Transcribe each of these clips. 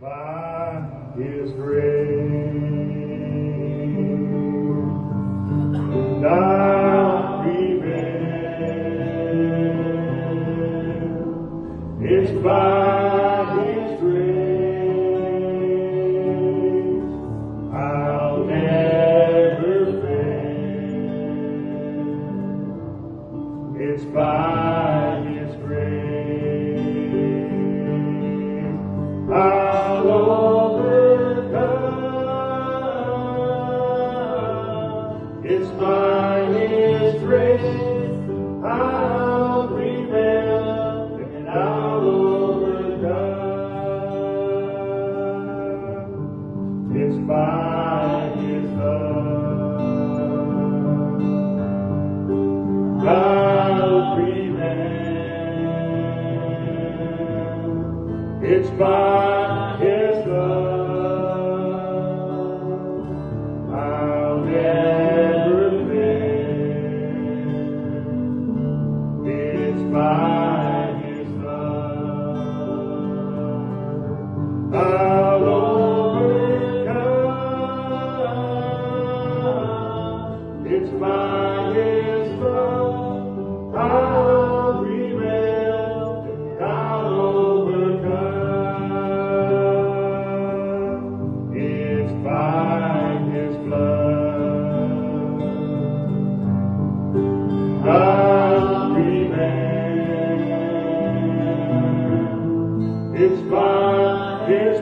by His grace, thou prevail. It's by His grace I'll never fail. It's by His grace I'll overcome. It's by His grace I'll prevail and I'll overcome. It's by His love I'll prevail. It's by His love I'll never fail. It's by His love I'll overcome. It's by His love I'll prevail and I'll overcome. It's by His blood I'll prevail. It's by His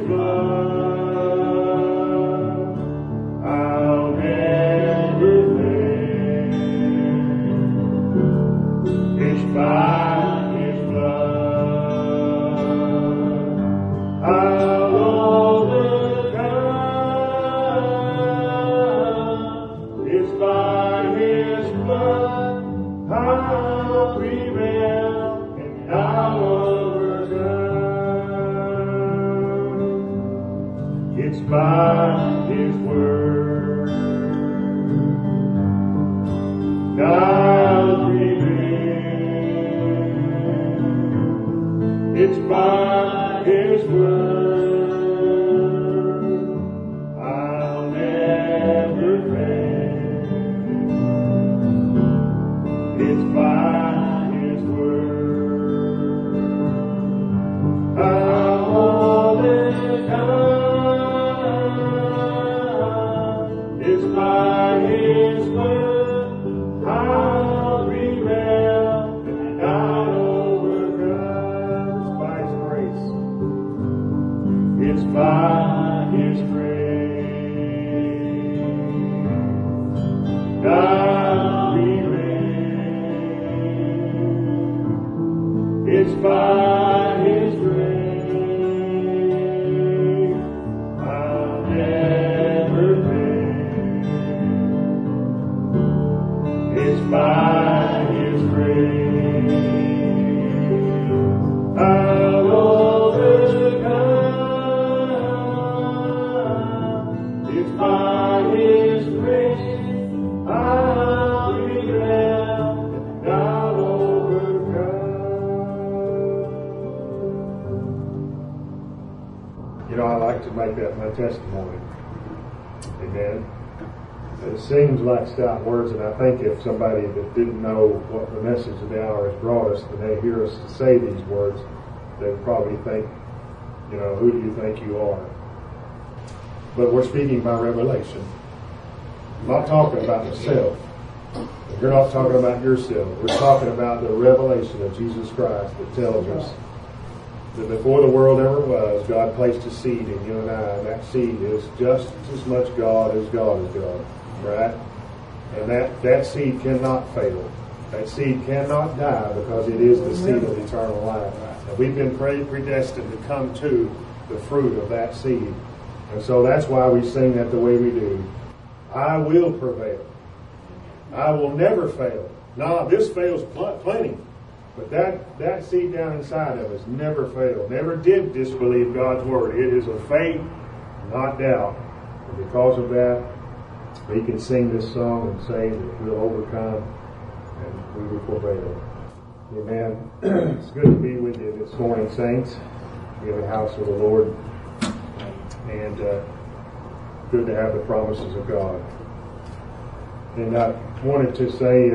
blood I'll never fail. It's by His blood I'll overcome. It's by His blood I'll prevail and I'll overcome. It's by His word I'll prevail. It's by His word I'll never fail. It's by His word I'll overcome. It's by His word I'll prevail and I'll overcome. It's by His grace. It's by His grace I'll prevail. It's by His grace I'll never fail. It's by His grace I'll overcome. It's by His grace I'll prevail and I'll overcome. You know, I like to make that my testimony. Amen. It seems like stout words, and I think if somebody that didn't know what the message of the hour has brought us, and they hear us say these words, they would probably think, you know, who do you think you are? But we're speaking by revelation. I'm not talking about myself. You're not talking about yourself. We're talking about the revelation of Jesus Christ that tells us that before the world ever was, God placed a seed in you and I, and that seed is just as much God is God. Right? And that seed cannot fail. That seed cannot die because it is the seed of eternal life. And we've been predestined to come to the fruit of that seed. And so that's why we sing that the way we do. I will prevail. I will never fail. Now, this fails plenty. But that seed down inside of us never failed. Never did disbelieve God's word. It is of faith, not doubt. And because of that, we can sing this song and say that we'll overcome and we will prevail. Amen. It's good to be with you this morning, saints. Be in the house of the Lord. and good to have the promises of God. And I wanted to say,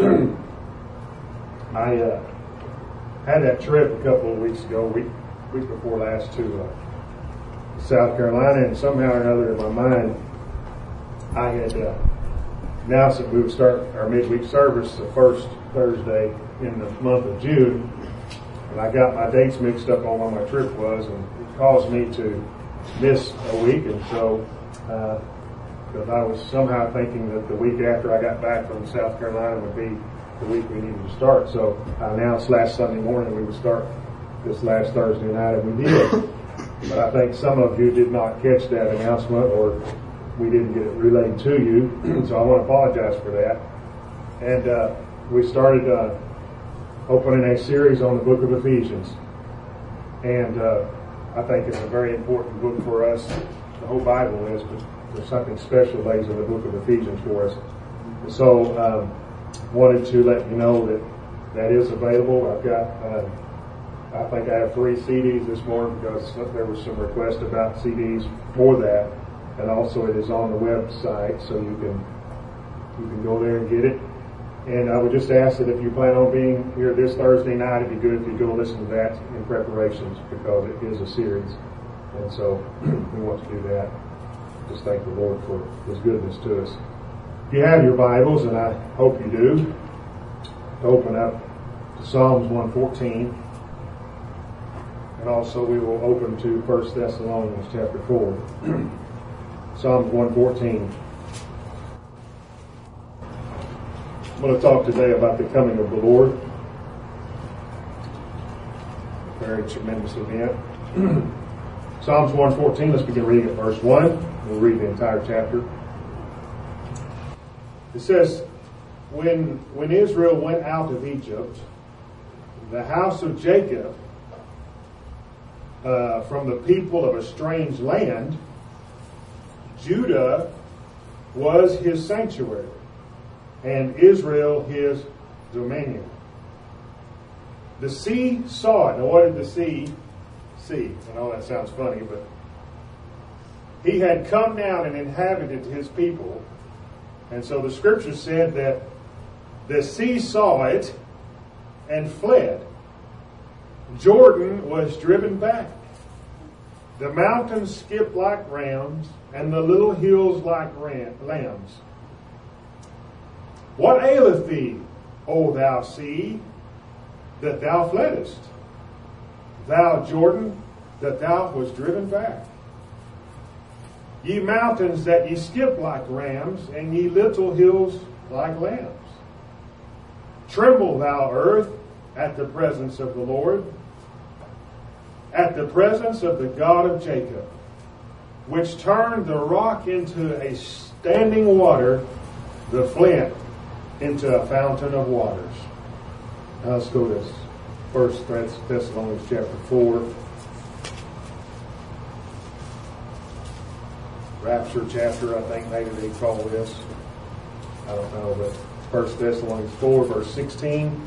I had that trip a couple of weeks ago, week before last, to South Carolina, and somehow or another in my mind, I had announced that we would start our midweek service the first Thursday in the month of June, and I got my dates mixed up on when my trip was, and it caused me to miss a week. And so because I was somehow thinking that the week after I got back from South Carolina would be the week we needed to start. So I announced last Sunday morning we would start this last Thursday night, and we did. But I think some of you did not catch that announcement, or we didn't get it relayed to you. So I want to apologize for that. And we started opening a series on the book of Ephesians. And I think it's a very important book for us. The whole Bible is, but there's something special lays in the book of Ephesians for us. And so wanted to let you know that that is available. I've got, I think I have 3 CDs this morning because there was some requests about CDs for that. And also it is on the website, so you can go there and get it. And I would just ask that if you plan on being here this Thursday night, it'd be good if you go listen to that in preparations, because it is a series. And so we want to do that. Just thank the Lord for His goodness to us. If you have your Bibles, and I hope you do, open up to Psalms 114. And also we will open to 1 Thessalonians chapter 4. Psalms 114. I'm going to talk today about the coming of the Lord. A very tremendous event. Psalms 114, let's begin reading at verse 1. We'll read the entire chapter. It says, When Israel went out of Egypt, the house of Jacob, from the people of a strange land, Judah was his sanctuary, and Israel his dominion. The sea saw it. Now, what did the sea see? I know that sounds funny, but he had come down and inhabited his people. And so the scripture said that the sea saw it and fled. Jordan was driven back. The mountains skipped like rams, and the little hills like lambs. What aileth thee, O thou sea, that thou fleddest? Thou Jordan, that thou wast driven back? Ye mountains, that ye skip like rams, and ye little hills like lambs. Tremble, thou earth, at the presence of the Lord, at the presence of the God of Jacob, which turned the rock into a standing water, the flint into a fountain of waters. Now let's go to 1 Thessalonians chapter 4. Rapture chapter, I think maybe they call this. I don't know, but 1 Thessalonians 4, verse 16.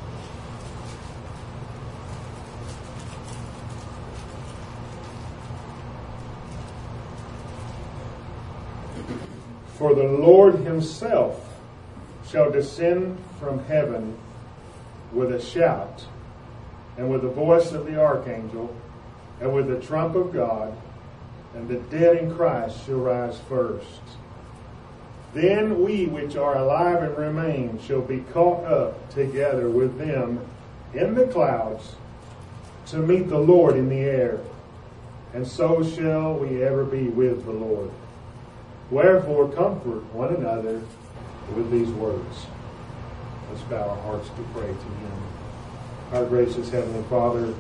For the Lord himself shall descend from heaven with a shout, and with the voice of the archangel, and with the trump of God, and the dead in Christ shall rise first. Then we which are alive and remain shall be caught up together with them in the clouds to meet the Lord in the air, and so shall we ever be with the Lord. Wherefore comfort one another with these words. Let's bow our hearts to pray to Him. Our gracious Heavenly Father,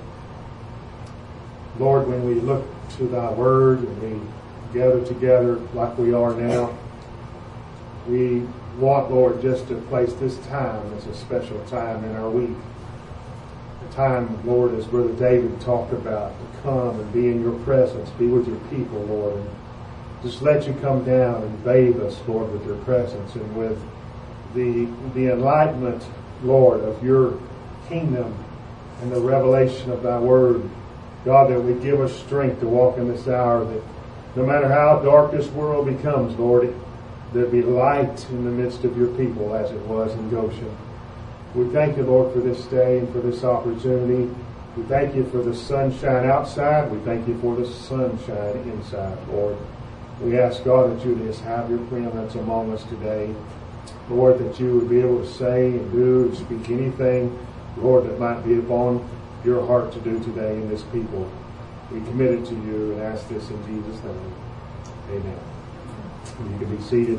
Lord, when we look to Thy Word and we gather together like we are now, we want, Lord, just to place this time as a special time in our week. A time, Lord, as Brother David talked about, to come and be in your presence, be with your people, Lord, and just let you come down and bathe us, Lord, with your presence and with the enlightenment, Lord, of your kingdom and the revelation of Thy Word. God, that would give us strength to walk in this hour, that No matter how dark this world becomes, Lord, there be light in the midst of your people as it was in Goshen. We thank you, Lord, for this day and for this opportunity. We thank you for the sunshine outside. We thank you for the sunshine inside, Lord. We ask, God, that you would just have your presence among us today. Lord, that you would be able to say and do and speak anything, Lord, that might be upon your heart to do today in this people. We commit it to you and ask this in Jesus' name. Amen. You can be seated.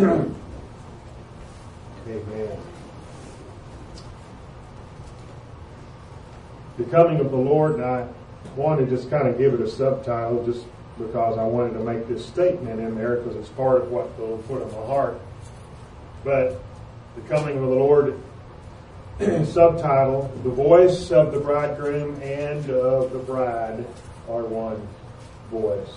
Amen. The coming of the Lord, and I want to just kind of give it a subtitle just because I wanted to make this statement in there because it's part of what the Lord put on my heart. But the coming of the Lord, subtitle, the voice of the bridegroom and of the bride are one voice.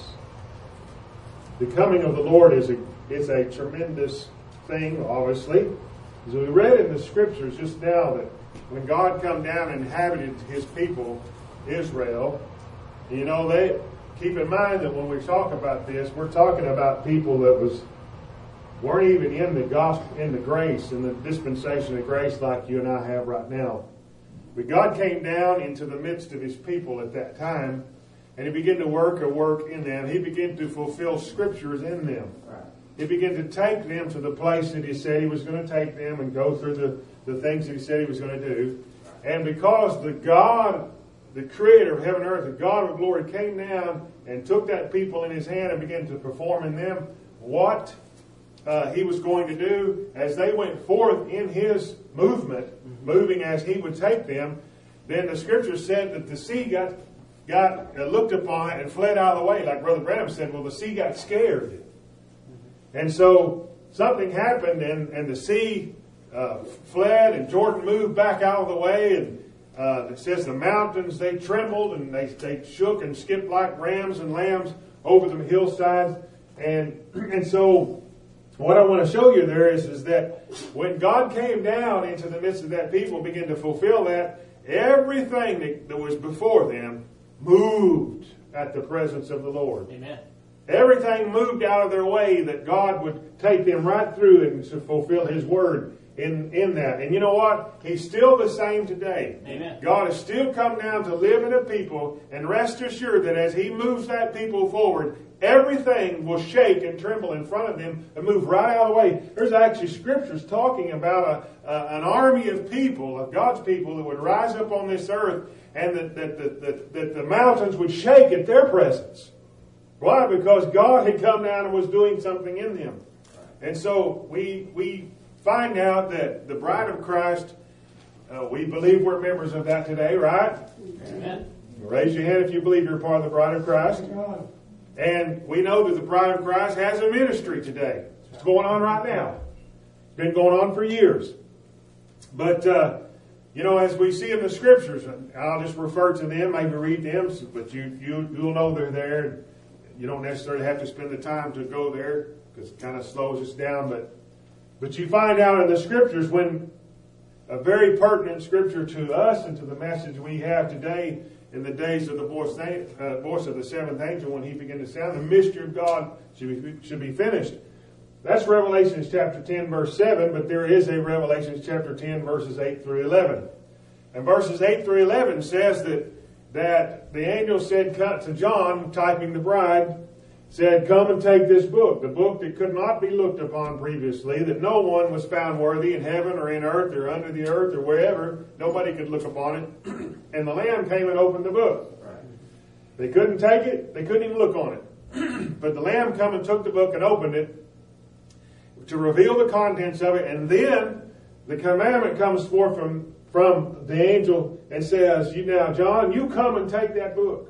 The coming of the Lord is a tremendous thing, obviously. As we read in the scriptures just now that when God come down and inhabited his people, Israel, you know, they keep in mind that when we talk about this, we're talking about people that weren't even in the gospel, in the grace, in the dispensation of grace like you and I have right now. But God came down into the midst of his people at that time, and he began to work a work in them. He began to fulfill scriptures in them. He began to take them to the place that he said he was going to take them and go through the things that he said he was going to do. And because the God, the creator of heaven and earth, the God of glory, came down and took that people in his hand and began to perform in them what he was going to do as they went forth in his movement, moving as he would take them, then the scripture said that the sea got looked upon it and fled out of the way. Like Brother Branham said, well, the sea got scared. And so something happened and the sea fled and Jordan moved back out of the way, and it says the mountains, they trembled and they shook and skipped like rams and lambs over the hillsides. And so what I want to show you there is that when God came down into the midst of that people, began to fulfill that, everything that was before them moved at the presence of the Lord. Amen. Everything moved out of their way that God would take them right through and to fulfill his word in that. And you know what? He's still the same today. Amen. God has still come down to live in a people, and rest assured that as he moves that people forward, everything will shake and tremble in front of them and move right out of the way. There's actually scriptures talking about an army of people, of God's people, that would rise up on this earth, and that the mountains would shake at their presence. Why? Because God had come down and was doing something in them. And so we find out that the bride of Christ, we believe we're members of that today, right? Amen. Raise your hand if you believe you're part of the bride of Christ. And we know that the bride of Christ has a ministry today. It's going on right now. It's been going on for years. But, as we see in the scriptures, I'll just refer to them, maybe read them, but you'll know they're there. You don't necessarily have to spend the time to go there because it kind of slows us down. But you find out in the scriptures when a very pertinent scripture to us and to the message we have today in the days of the voice of the seventh angel when he began to sound, the mystery of God should be finished. That's Revelation chapter 10 verse 7, but there is a Revelation chapter 10 verses 8 through 11. And verses 8 through 11 says that the angel said to John, typing the bride, said, "Come and take this book," the book that could not be looked upon previously, that no one was found worthy in heaven or in earth or under the earth or wherever. Nobody could look upon it. And the Lamb came and opened the book. They couldn't take it. They couldn't even look on it. But the Lamb come and took the book and opened it to reveal the contents of it. And then the commandment comes forth from the angel and says, "Now, John, you come and take that book."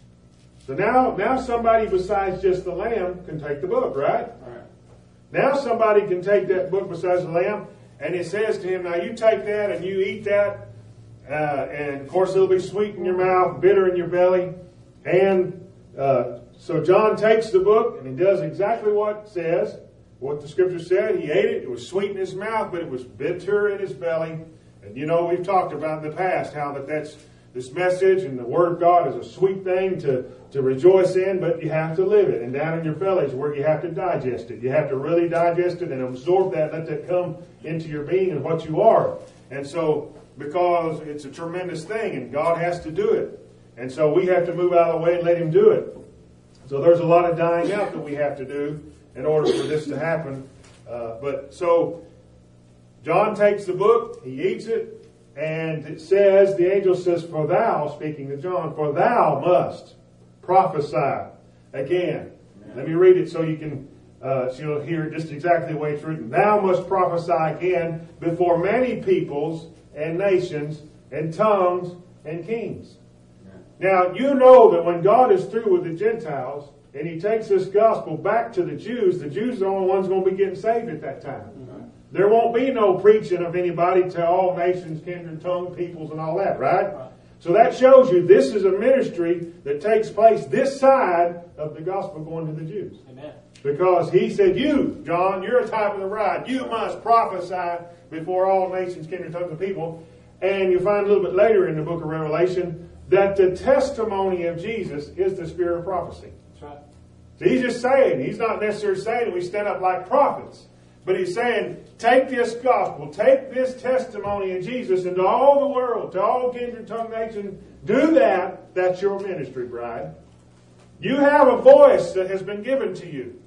So now somebody besides just the Lamb can take the book, right? All right. Now somebody can take that book besides the Lamb, and it says to him, "Now you take that and you eat that, and of course it'll be sweet in your mouth, bitter in your belly." And so John takes the book, and he does exactly what the scripture said. He ate it. It was sweet in his mouth, but it was bitter in his belly. And we've talked about in the past how that's this message and the Word of God is a sweet thing to rejoice in, but you have to live it. And down in your belly is where you have to digest it. You have to really digest it and absorb that, let that come into your being and what you are. And so, because it's a tremendous thing and God has to do it. And so we have to move out of the way and let Him do it. So there's a lot of dying out that we have to do in order for this to happen. So John takes the book, he eats it, and it says, the angel says, for thou, speaking to John, for thou must prophesy again. Amen. Let me read it so you can, so you'll hear just exactly the way it's written. Thou must prophesy again before many peoples and nations and tongues and kings. Amen. Now, you know that when God is through with the Gentiles and He takes this gospel back to the Jews are the only ones going to be getting saved at that time. Mm-hmm. There won't be no preaching of anybody to all nations, kindred, tongue, peoples, and all that, right? So that shows you this is a ministry that takes place this side of the gospel going to the Jews. Amen. Because He said, you, John, you're a type of the bride. You must prophesy before all nations, kindred, tongues, and people. And you find a little bit later in the book of Revelation that the testimony of Jesus is the spirit of prophecy. That's right. So He's just saying, He's not necessarily saying we stand up like prophets. But He's saying, take this gospel, take this testimony of Jesus into all the world, to all kindred, tongue, nation. Do that. That's your ministry, bride. You have a voice that has been given to you.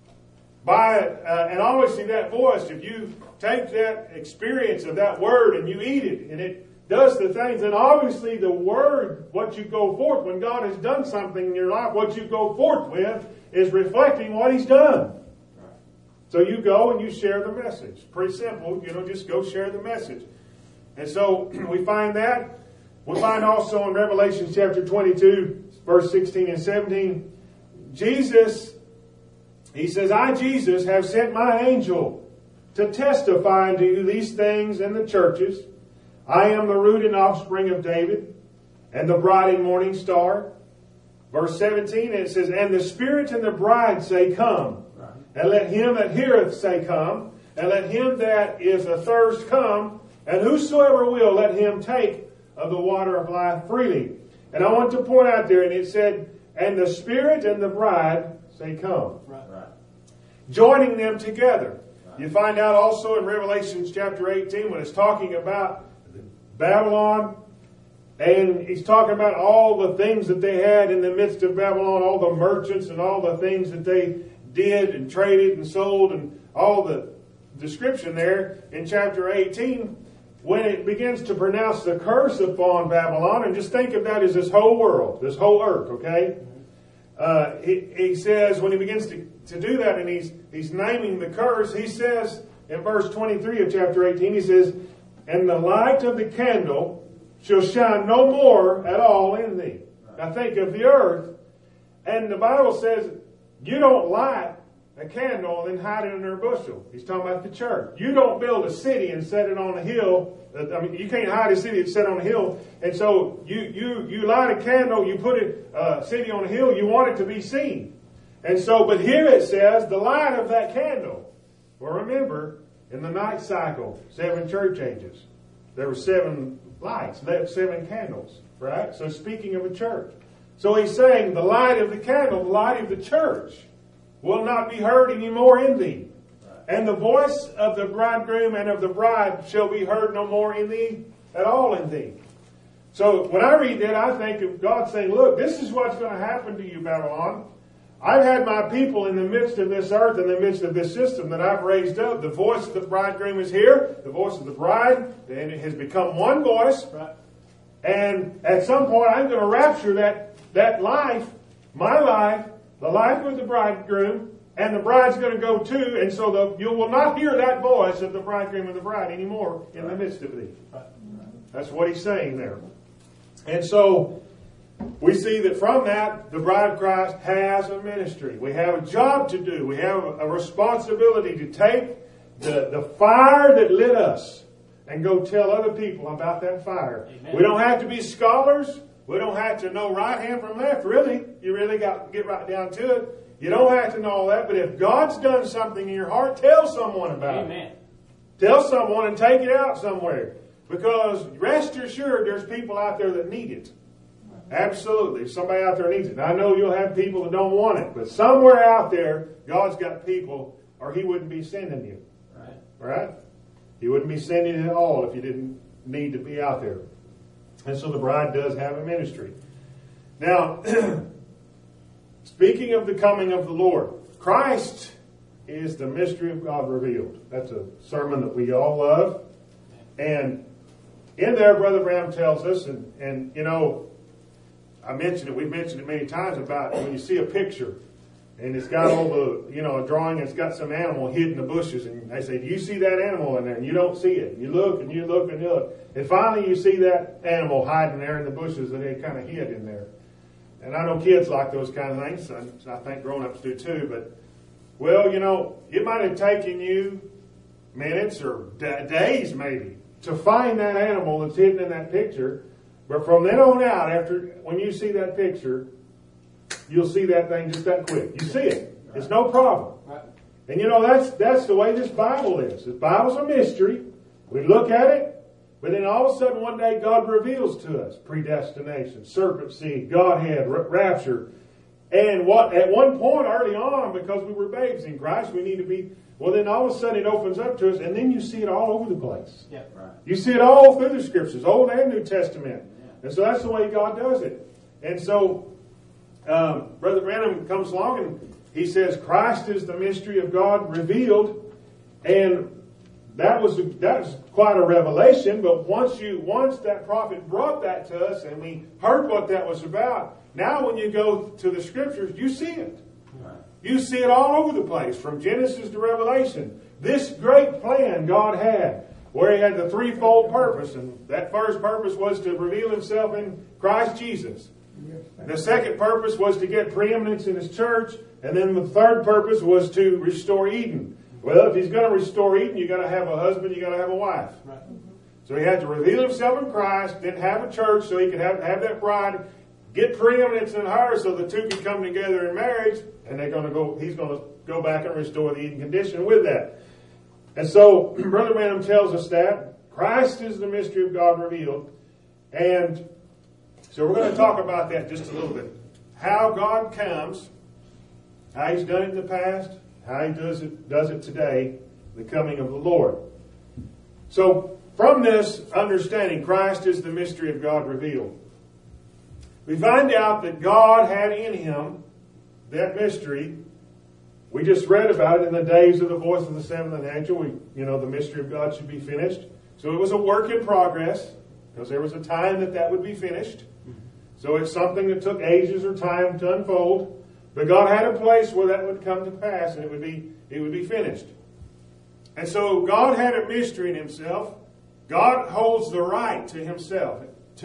And obviously that voice, if you take that experience of that word and you eat it, and it does the things, then obviously the word, what you go forth, when God has done something in your life, what you go forth with is reflecting what He's done. So you go and you share the message. Pretty simple, just go share the message. And so we find that. We find also in Revelation chapter 22, verse 16 and 17, Jesus, He says, I, Jesus, have sent my angel to testify unto you these things in the churches. I am the root and offspring of David, and the bright and morning star. Verse 17, it says, and the Spirit and the bride say, come. And let him that heareth say, come. And let him that is athirst come. And whosoever will, let him take of the water of life freely. And I want to point out there, and it said, and the Spirit and the bride say, come. Right. Joining them together. Right. You find out also in Revelation chapter 18 when it's talking about Babylon. And He's talking about all the things that they had in the midst of Babylon, all the merchants and all the things that they did and traded and sold, and all the description there in chapter 18 when it begins to pronounce the curse upon Babylon. And just think of that as this whole world, this whole earth, okay? He says, when he begins to do that, and he's naming the curse, he says in verse 23 of chapter 18, he says, and the light of the candle shall shine no more at all in thee. Now think of the earth, and the Bible says, you don't light a candle and then hide it under a bushel. He's talking about the church. You don't build a city and set it on a hill. You can't hide a city that's set on a hill. And so you light a candle, you put a city on a hill, you want it to be seen. And so, but here it says, the light of that candle. Well, remember, in the night cycle, 7 church ages, there were 7 lights, 7 candles, right? So speaking of a church. So He's saying the light of the candle, the light of the church, will not be heard anymore in thee. And the voice of the bridegroom and of the bride shall be heard no more in thee, at all in thee. So when I read that, I think of God saying, look, this is what's going to happen to you, Babylon. I've had my people in the midst of this earth, in the midst of this system that I've raised up. The voice of the bridegroom is here, the voice of the bride, and it has become one voice. And at some point, I'm going to rapture that life, my life, the life of the bridegroom, and the bride's going to go too, and so you will not hear that voice of the bridegroom and the bride anymore in the midst of thee. That's what He's saying there. And so we see that from that, the bride of Christ has a ministry. We have a job to do. We have a responsibility to take the fire that lit us and go tell other people about that fire. Amen. We don't have to be scholars. We don't have to know right hand from left, really. You really got to get right down to it. You don't have to know all that, but if God's done something in your heart, tell someone about it. Tell someone and take it out somewhere. Because rest assured, there's people out there that need it. Absolutely. Somebody out there needs it. And I know you'll have people that don't want it. But somewhere out there, God's got people, or He wouldn't be sending you. Right? He wouldn't be sending you at all if you didn't need to be out there. And so the bride does have a ministry. Now, speaking of the coming of the Lord, Christ is the mystery of God revealed. That's a sermon that we all love. And in there, Brother Branham tells us, and you know, I mentioned it, we've mentioned it many times about when you see a picture and it's got all the, you know, a drawing, it's got some animal hid in the bushes, and they say, do you see that animal in there? And you don't see it. You look and you look and you look. And finally you see that animal hiding there in the bushes that they kind of hid in there. And I know kids like those kind of things. I think grown-ups do too. But, well, you know, it might have taken you minutes or days maybe to find that animal that's hidden in that picture. But from then on out, when you see that picture, you'll see that thing just that quick. You see it. It's no problem. And you know, that's the way this Bible is. The Bible's a mystery. We look at it, but then all of a sudden one day God reveals to us predestination, serpent seed, Godhead, rapture. And at one point early on, because we were babes in Christ, we need to be, well then all of a sudden it opens up to us, and then you see it all over the place. Yeah, right. You see it all through the Scriptures, Old and New Testament. Yeah. And so that's the way God does it. And so Brother Branham comes along and he says Christ is the mystery of God revealed, and that was quite a revelation. But once that prophet brought that to us and we heard what that was about, now when you go to the Scriptures, you see it. Right. You see it all over the place, from Genesis to Revelation. This great plan God had, where He had the threefold purpose, and that first purpose was to reveal Himself in Christ Jesus. The second purpose was to get preeminence in His church, and then the third purpose was to restore Eden. Well, if He's going to restore Eden, you've got to have a husband, you've got to have a wife. Right. So He had to reveal Himself in Christ, then have a church so He could have that bride, get preeminence in her so the two can come together in marriage, and He's going to go back and restore the Eden condition with that. And so Brother Branham tells us that Christ is the mystery of God revealed, and so we're going to talk about that just a little bit. How God comes, how He's done it in the past, how He does it today, the coming of the Lord. So from this understanding, Christ is the mystery of God revealed, we find out that God had in Him that mystery. We just read about it in the days of the voice of the seventh angel. The mystery of God should be finished. So it was a work in progress, because there was a time that would be finished. So it's something that took ages or time to unfold. But God had a place where that would come to pass, and it would be finished. And so God had a mystery in Himself. God holds the right to Himself.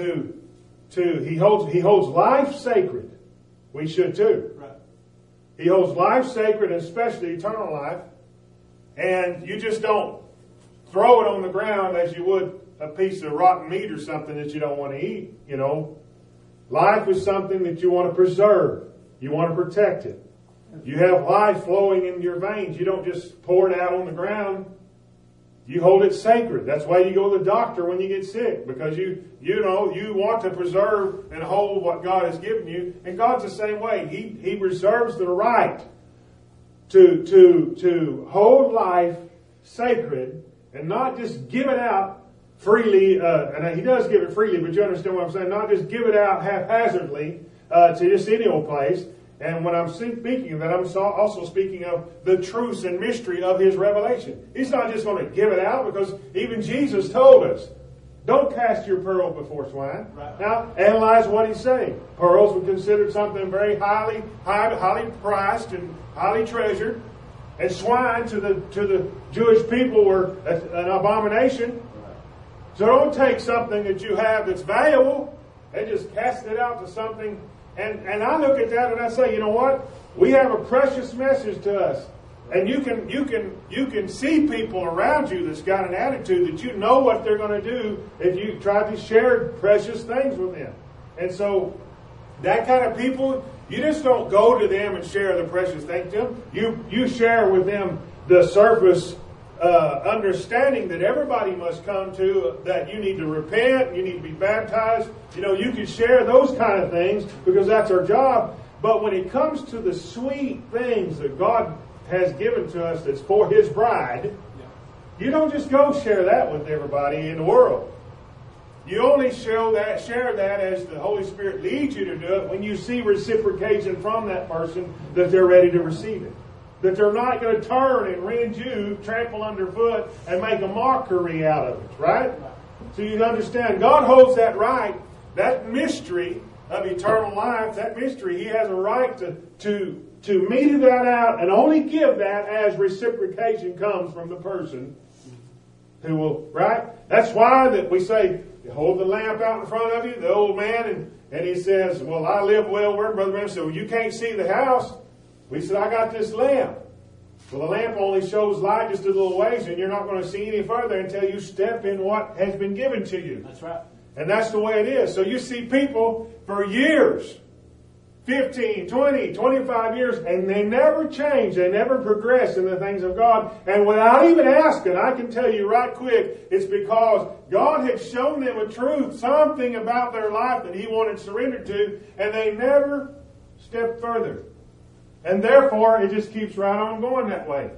He holds life sacred. We should too. Right. He holds life sacred, and especially eternal life. And you just don't throw it on the ground as you would a piece of rotten meat or something that you don't want to eat, you know. Life is something that you want to preserve. You want to protect it. You have life flowing in your veins. You don't just pour it out on the ground. You hold it sacred. That's why you go to the doctor when you get sick, because you want to preserve and hold what God has given you. And God's the same way. He reserves the right to hold life sacred and not just give it out freely, and He does give it freely, but you understand what I'm saying? Not just give it out haphazardly to just any old place. And when I'm speaking of that, I'm also speaking of the truths and mystery of His revelation. He's not just going to give it out, because even Jesus told us, don't cast your pearl before swine. Right. Now, analyze what He's saying. Pearls were considered something very highly priced and highly treasured, and swine to the Jewish people were an abomination. So don't take something that you have that's valuable and just cast it out to something. And I look at that and I say, you know what? We have a precious message to us. And you can see people around you that's got an attitude that you know what they're going to do if you try to share precious things with them. And so that kind of people, you just don't go to them and share the precious thing to them. You share with them the surface understanding that everybody must come to, that you need to repent, you need to be baptized. You know, you can share those kind of things because that's our job. But when it comes to the sweet things that God has given to us that's for His bride, you don't just go share that with everybody in the world. You only share that as the Holy Spirit leads you to do it when you see reciprocation from that person that they're ready to receive it. That they're not going to turn and rend you, trample underfoot, and make a mockery out of it, right? So you understand, God holds that right, that mystery of eternal life, that mystery, He has a right to meter that out and only give that as reciprocation comes from the person who will, right? That's why that we say, you hold the lamp out in front of you, the old man, and he says, well, I live well where Brother Branham said, well, you can't see the house. We said, I got this lamp. Well, the lamp only shows light just a little ways, and you're not going to see any further until you step in what has been given to you. That's right. And that's the way it is. So you see people for years, 15, 20, 25 years, and they never change. They never progress in the things of God. And without even asking, I can tell you right quick, it's because God had shown them a truth, something about their life that He wanted surrendered to, and they never stepped further. And therefore, it just keeps right on going that way.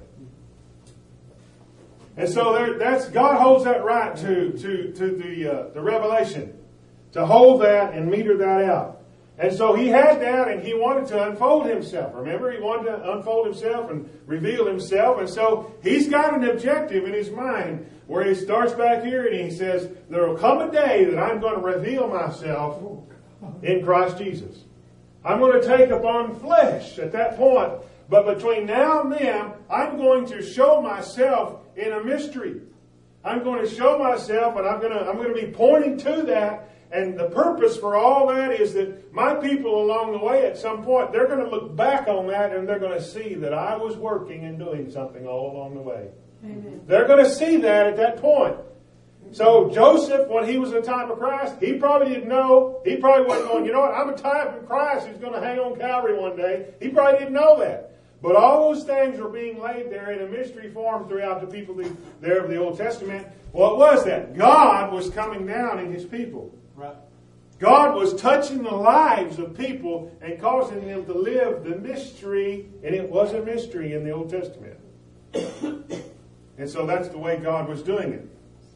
And so that's God holds that right to the revelation, to hold that and meter that out. And so He had that, and He wanted to unfold Himself. Remember, He wanted to unfold Himself and reveal Himself. And so He's got an objective in His mind where He starts back here and He says, there will come a day that I'm going to reveal myself in Christ Jesus. I'm going to take upon flesh at that point. But between now and then, I'm going to show myself in a mystery. I'm going to show myself, and I'm going to be pointing to that. And the purpose for all that is that my people along the way at some point, they're going to look back on that and they're going to see that I was working and doing something all along the way. Amen. They're going to see that at that point. So Joseph, when he was a type of Christ, he probably didn't know. He probably wasn't going, you know what, I'm a type of Christ who's going to hang on Calvary one day. He probably didn't know that. But all those things were being laid there in a mystery form throughout the people there of the Old Testament. What was that? God was coming down in His people. Right. God was touching the lives of people and causing them to live the mystery, and it was a mystery in the Old Testament. And so that's the way God was doing it.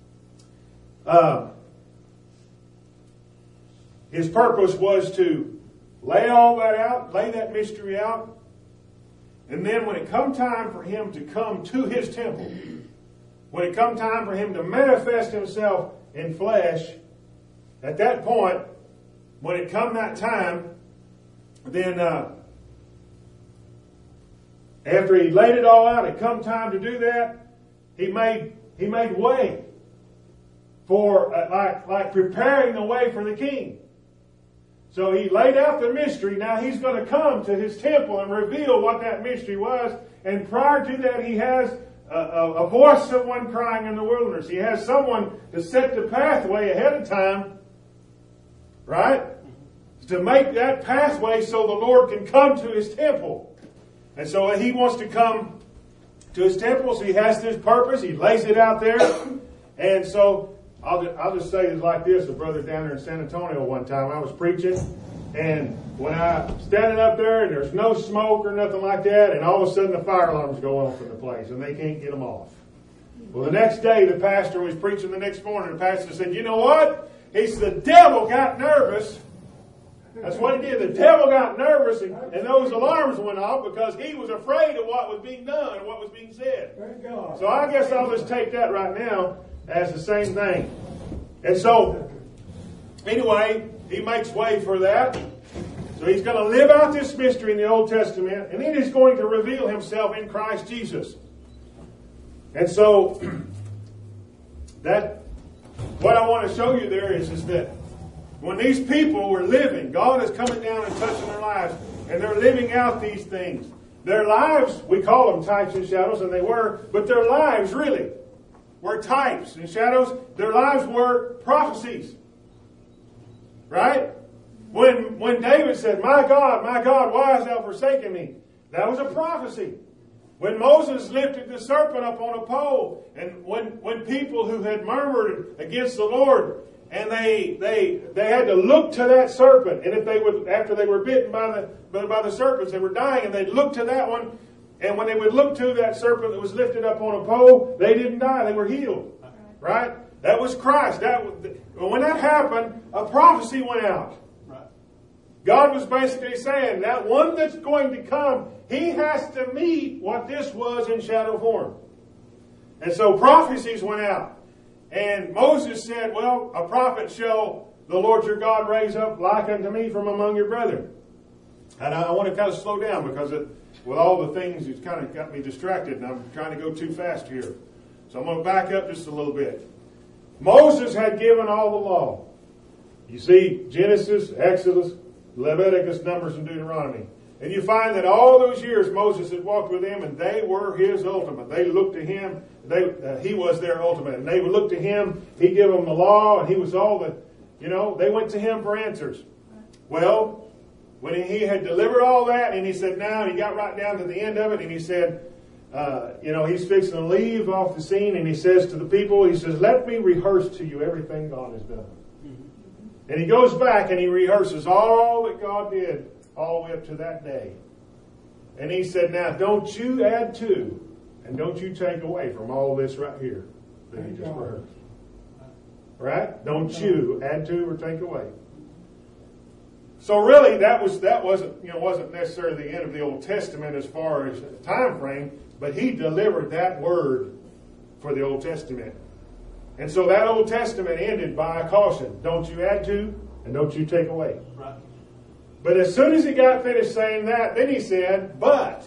His purpose was to lay all that out, lay that mystery out, and then when it come time for Him to come to His temple, when it come time for Him to manifest Himself in flesh, at that point, when it come that time, then after He laid it all out, it come time to do that, He made way for like preparing the way for the King. So He laid out the mystery. Now He's going to come to His temple and reveal what that mystery was. And prior to that, He has a voice of one crying in the wilderness. He has someone to set the pathway ahead of time, right? To make that pathway so the Lord can come to His temple. And so He wants to come to His temple. So He has this purpose. He lays it out there. And so I'll just say it like this. A brother down there in San Antonio one time, I was preaching, and when I'm standing up there and there's no smoke or nothing like that, and all of a sudden the fire alarms go off in the place and they can't get them off. Well, the next day the pastor was preaching the next morning. The pastor said, you know what? He said, the devil got nervous. That's what he did. The devil got nervous and those alarms went off because he was afraid of what was being done and what was being said. So I guess I'll just take that right now as the same thing. And so, anyway, He makes way for that. So He's going to live out this mystery in the Old Testament, and then He's going to reveal Himself in Christ Jesus. And so, what I want to show you there is that when these people were living, God is coming down and touching their lives, and they're living out these things. Their lives, we call them types and shadows, and they were, but their lives really were types and shadows. Their lives were prophecies. Right? When David said, my God, why hast thou forsaken me? That was a prophecy. When Moses lifted the serpent up on a pole, and when people who had murmured against the Lord, and they had to look to that serpent, and if they would, after they were bitten by the serpents, they were dying, and they'd look to that one, and when they would look to that serpent that was lifted up on a pole, they didn't die, they were healed. Right? That was Christ. When that happened, a prophecy went out. God was basically saying that one that's going to come, he has to meet what this was in shadow form. And so prophecies went out. And Moses said, well, a prophet shall the Lord your God raise up like unto me from among your brethren. And I want to kind of slow down because with all the things, it's kind of got me distracted and I'm trying to go too fast here. So I'm going to back up just a little bit. Moses had given all the law. You see Genesis, Exodus, Leviticus, Numbers, and Deuteronomy. And you find that all those years Moses had walked with them and they were his ultimate. They looked to him. He was their ultimate. And they would look to him. He gave them the law and he was all the, they went to him for answers. Well, when he had delivered all that and he said, now he got right down to the end of it and he said, he's fixing to leave off the scene and he says to the people, he says, let me rehearse to you everything God has done. And he goes back and he rehearses all that God did all the way up to that day. And he said, now don't you add to and don't you take away from all this right here that he just rehearsed. Right? Don't you add to or take away. So really that wasn't necessarily the end of the Old Testament as far as the time frame, but he delivered that word for the Old Testament. And so that Old Testament ended by a caution. Don't you add to and don't you take away. Right. But as soon as he got finished saying that, then he said, but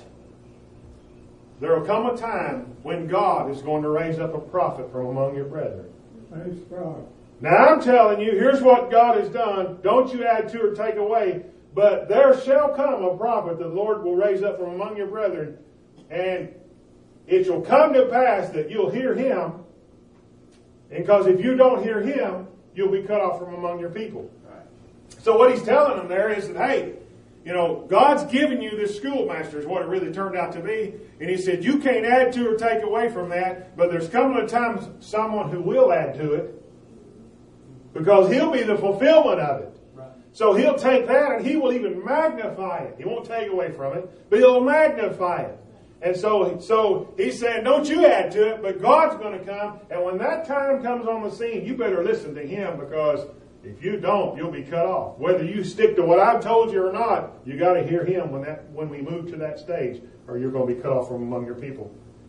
there will come a time when God is going to raise up a prophet from among your brethren. Praise God. Now I'm telling you, here's what God has done. Don't you add to or take away. But there shall come a prophet that the Lord will raise up from among your brethren. And it shall come to pass that you'll hear him. And because if you don't hear him, you'll be cut off from among your people. Right. So what he's telling them there is that, hey, God's given you this schoolmaster is what it really turned out to be. And he said, you can't add to or take away from that, but there's coming a time someone who will add to it because he'll be the fulfillment of it. Right. So he'll take that and he will even magnify it. He won't take away from it, but he'll magnify it. And so he's saying, don't you add to it, but God's going to come. And when that time comes on the scene, you better listen to him because if you don't, you'll be cut off. Whether you stick to what I've told you or not, you got to hear him when we move to that stage, or you're going to be cut off from among the people.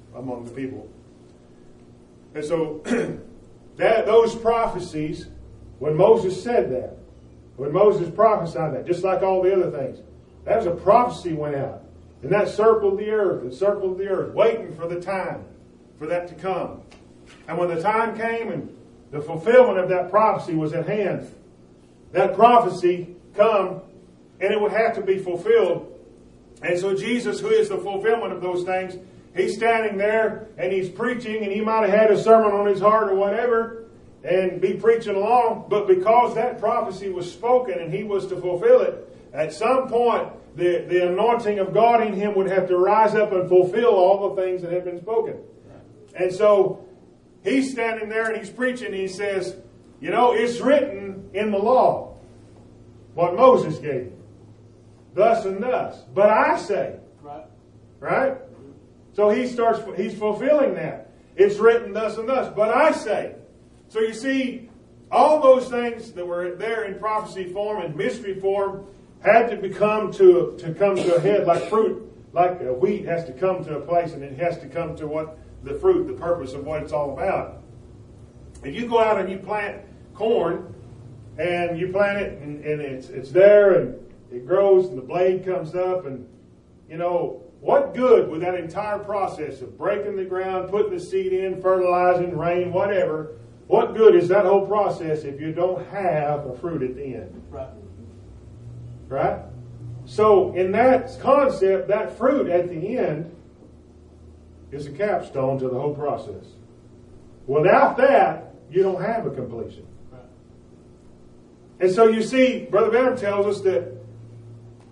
And so those prophecies, when Moses said that, when Moses prophesied that, just like all the other things, that was a prophecy went out. And that circled the earth, waiting for the time for that to come. And when the time came and the fulfillment of that prophecy was at hand, that prophecy come and it would have to be fulfilled. And so Jesus, who is the fulfillment of those things, he's standing there and he's preaching, and he might have had a sermon on his heart or whatever and be preaching along, but because that prophecy was spoken and he was to fulfill it, at some point the anointing of God in him would have to rise up and fulfill all the things that had been spoken. And so he's standing there and he's preaching and he says, it's written in the law what Moses gave, thus and thus. But I say, right? So he's fulfilling that. It's written thus and thus, but I say. So you see, all those things that were there in prophecy form and mystery form had to come to a head like fruit, like wheat has to come to a place and it has to come to what the fruit, the purpose of what it's all about. If you go out and you plant corn and you plant it and it's there and it grows and the blade comes up and what good would that entire process of breaking the ground, putting the seed in, fertilizing, rain, whatever, what good is that whole process if you don't have a fruit at the end? Right? So in that concept, that fruit at the end is a capstone to the whole process. Without that, you don't have a completion. And so you see, Brother Benham tells us that,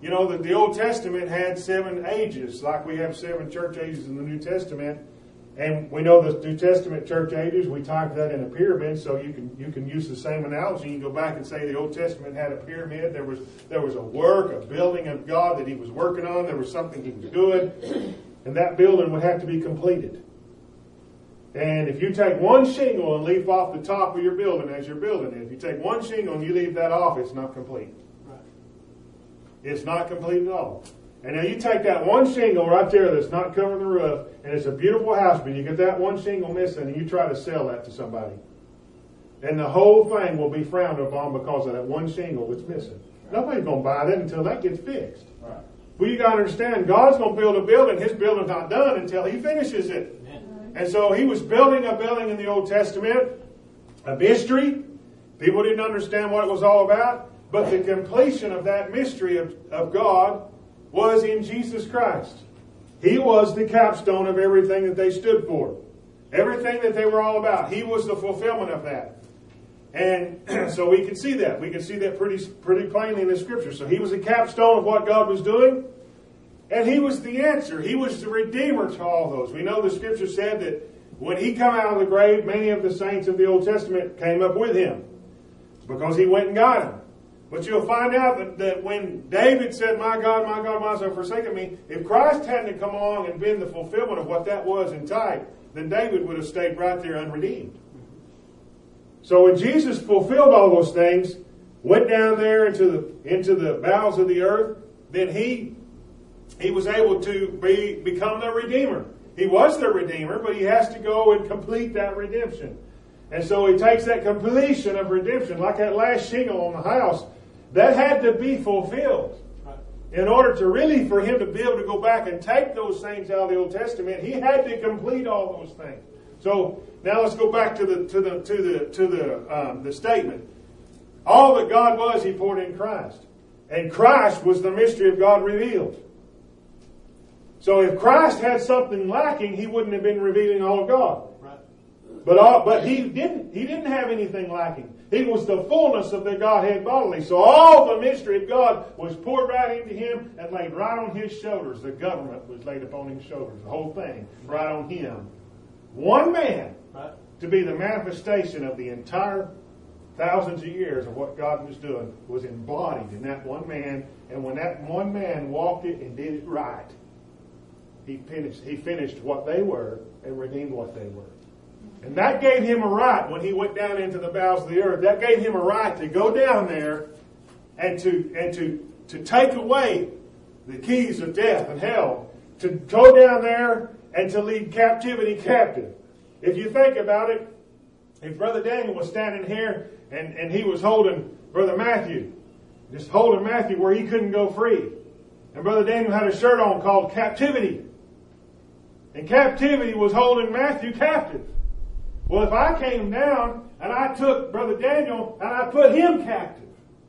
You know, that the Old Testament had 7 ages, like we have 7 church ages in the New Testament. And we know the New Testament church ages, we type that in a pyramid, so you can use the same analogy. You can go back and say the Old Testament had a pyramid. There was a work, a building of God that he was working on. There was something he was doing. And that building would have to be completed. And if you take one shingle and leave off the top of your building as you're building it, if you take one shingle and you leave that off, it's not complete. Right. It's not complete at all. And now you take that one shingle right there that's not covering the roof, and it's a beautiful house, but you get that one shingle missing, and you try to sell that to somebody. And the whole thing will be frowned upon because of that one shingle that's missing. Right. Nobody's going to buy that until that gets fixed. Right. Well, you got to understand, God's going to build a building. His building's not done until he finishes it. Amen. And so he was building a building in the Old Testament, a mystery. People didn't understand what it was all about. But the completion of that mystery of God was in Jesus Christ. He was the capstone of everything that they stood for. Everything that they were all about. He was the fulfillment of that. And so we can see that. We can see that pretty plainly in the Scripture. So he was the capstone of what God was doing. And he was the answer. He was the Redeemer to all those. We know the Scripture said that when he came out of the grave, many of the saints of the Old Testament came up with him. Because he went and got them. But you'll find out that when David said, my God, why hast thou forsaken me? If Christ hadn't come along and been the fulfillment of what that was in type, then David would have stayed right there unredeemed. So when Jesus fulfilled all those things, went down there into the bowels of the earth, then he was able to become the Redeemer. He was the Redeemer, but he has to go and complete that redemption. And so he takes that completion of redemption, like that last shingle on the house, that had to be fulfilled. In order to really, for him to be able to go back and take those things out of the Old Testament, he had to complete all those things. So now let's go back to the statement. All that God was, he poured in Christ, and Christ was the mystery of God revealed. So if Christ had something lacking, he wouldn't have been revealing all of God. But he didn't have anything lacking. He was the fullness of the Godhead bodily. So all the mystery of God was poured right into him and laid right on his shoulders. The government was laid upon his shoulders. The whole thing right on him. One man to be the manifestation of the entire thousands of years of what God was doing was embodied in that one man. And when that one man walked it and did it right, he finished what they were and redeemed what they were. And that gave him a right when he went down into the bowels of the earth. That gave him a right to go down there and to take away the keys of death and hell. To go down there and to lead captivity captive. If you think about it, if Brother Daniel was standing here and he was holding Brother Matthew, just holding Matthew where he couldn't go free. And Brother Daniel had a shirt on called Captivity. And captivity was holding Matthew captive. Well, if I came down and I took Brother Daniel and I put him captive,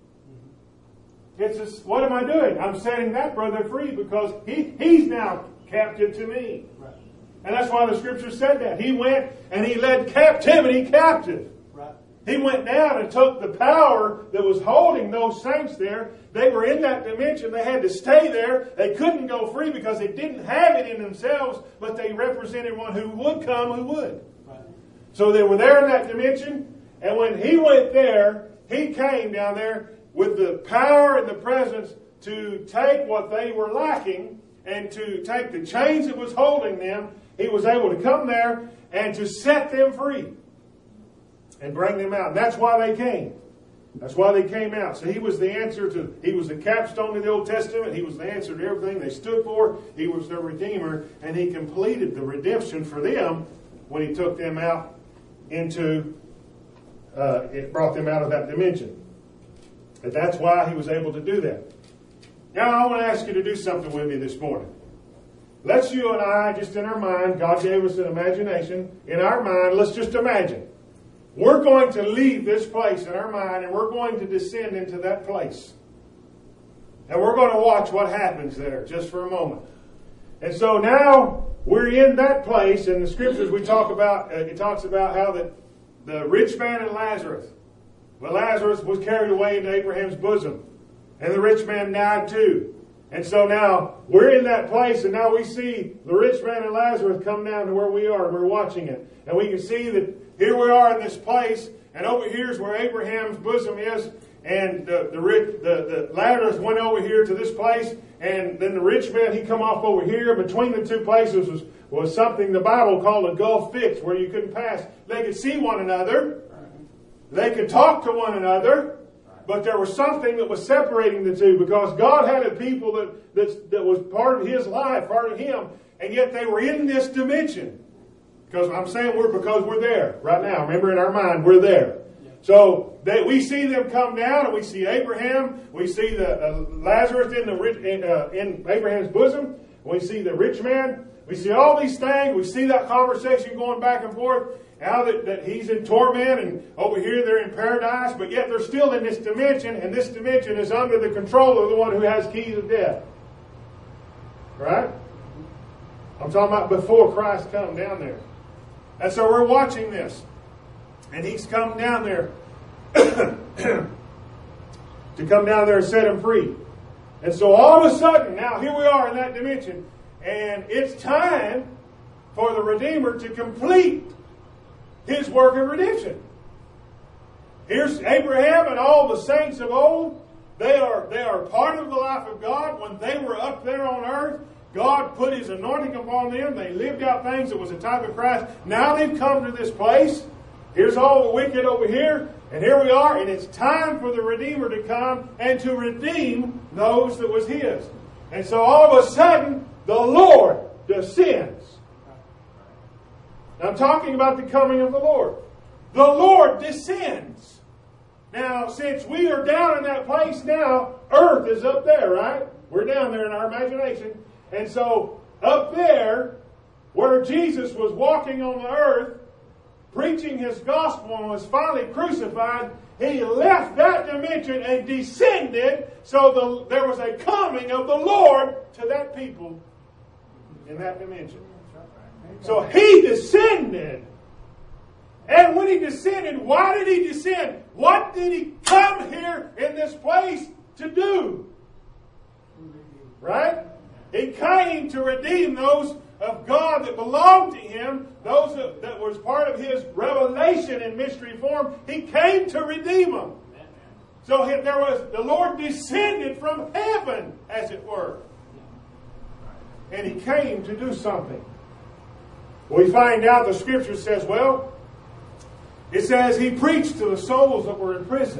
it's just, what am I doing? I'm setting that brother free because he's now captive to me. Right. And that's why the Scripture said that. He went and he led captivity captive. Right. He went down and took the power that was holding those saints there. They were in that dimension. They had to stay there. They couldn't go free because they didn't have it in themselves, but they represented one who would come, who would. So they were there in that dimension, and when he went there, he came down there with the power and the presence to take what they were lacking and to take the chains that was holding them. He was able to come there and to set them free and bring them out. And that's why they came. That's why they came out. So he was the answer he was the capstone of the Old Testament. He was the answer to everything they stood for. He was their Redeemer, and he completed the redemption for them when he took them out it brought them out of that dimension. And that's why he was able to do that. Now I want to ask you to do something with me this morning. Let's you and I, just in our mind, God gave us an imagination. In our mind, let's just imagine. We're going to leave this place in our mind and we're going to descend into that place. And we're going to watch what happens there just for a moment. And so now we're in that place, and the Scriptures we talk about, it talks about how the rich man and Lazarus. Well, Lazarus was carried away into Abraham's bosom, and the rich man died too. And so now we're in that place, and now we see the rich man and Lazarus come down to where we are, and we're watching it. And we can see that here we are in this place, and over here is where Abraham's bosom is, and the Lazarus went over here to this place, and then the rich man, he come off over here. Between the two places was something the Bible called a gulf fixed, where you couldn't pass. They could see one another. They could talk to one another. But there was something that was separating the two, because God had a people that was part of His life, part of Him, and yet they were in this dimension. Because I'm saying because we're there right now. Remember, in our mind, we're there. So we see them come down, and we see Abraham. We see the Lazarus in Abraham's bosom. And we see the rich man. We see all these things. We see that conversation going back and forth. Now that he's in torment, and over here they're in paradise, but yet they're still in this dimension, and this dimension is under the control of the one who has keys of death. Right? I'm talking about before Christ come down there. And so we're watching this. And He's come down there to come down there and set him free. And so all of a sudden, now here we are in that dimension, and it's time for the Redeemer to complete His work of redemption. Here's Abraham and all the saints of old. They are part of the life of God. When they were up there on earth, God put His anointing upon them. They lived out things that was a type of Christ. Now they've come to this place. Here's all the wicked over here. And here we are. And it's time for the Redeemer to come and to redeem those that was His. And so all of a sudden, the Lord descends. Now, I'm talking about the coming of the Lord. The Lord descends. Now, since we are down in that place now, earth is up there, right? We're down there in our imagination. And so, up there, where Jesus was walking on the earth, preaching His gospel and was finally crucified, He left that dimension and descended, so there was a coming of the Lord to that people in that dimension. So He descended. And when He descended, why did He descend? What did He come here in this place to do? Right? He came to redeem those of God that belonged to Him, those that was part of His revelation in mystery form. He came to redeem them. So the Lord descended from heaven, as it were. And He came to do something. We find out the Scripture says, it says He preached to the souls that were in prison.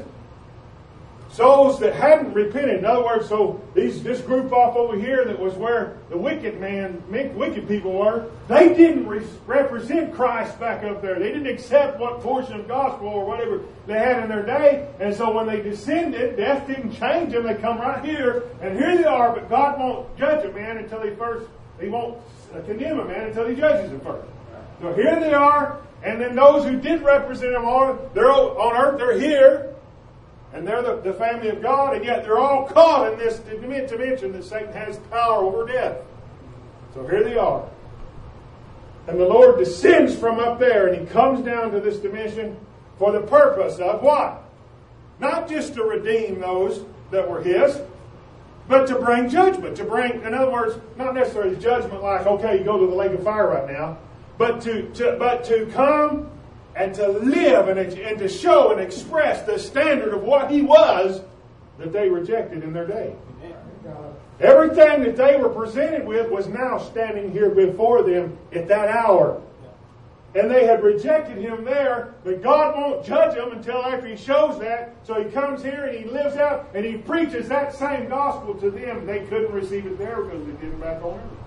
Souls that hadn't repented. In other words, so this group off over here that was where the wicked people were, they didn't represent Christ back up there. They didn't accept what portion of gospel or whatever they had in their day. And so when they descended, death didn't change them. They come right here, and here they are, but God won't judge a man until He won't condemn a man until He judges him first. So here they are, and then those who did represent Him on earth, they're here, and they're the family of God, and yet they're all caught in this dimension that Satan has power over death. So here they are. And the Lord descends from up there, and He comes down to this dimension for the purpose of what? Not just to redeem those that were His, but to bring judgment. In other words, not necessarily judgment like, okay, you go to the lake of fire right now, but to come and to live and to show and express the standard of what He was that they rejected in their day. Everything that they were presented with was now standing here before them at that hour. And they had rejected Him there, but God won't judge them until after He shows that. So He comes here and He lives out and He preaches that same gospel to them. They couldn't receive it there because they didn't back on Him.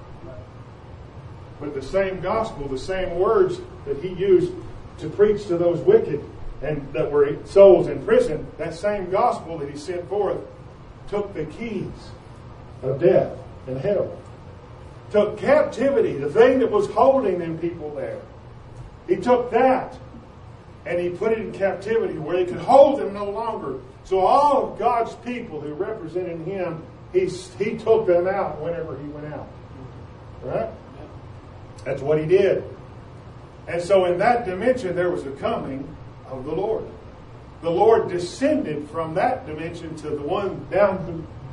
But the same gospel, the same words that He used to preach to those wicked and that were souls in prison, that same gospel that He sent forth took the keys of death and hell. Took captivity, the thing that was holding them people there. He took that and He put it in captivity where they could hold them no longer. So all of God's people who represented Him, He took them out whenever He went out. Right? That's what He did. And so in that dimension there was a coming of the Lord. The Lord descended from that dimension to the one down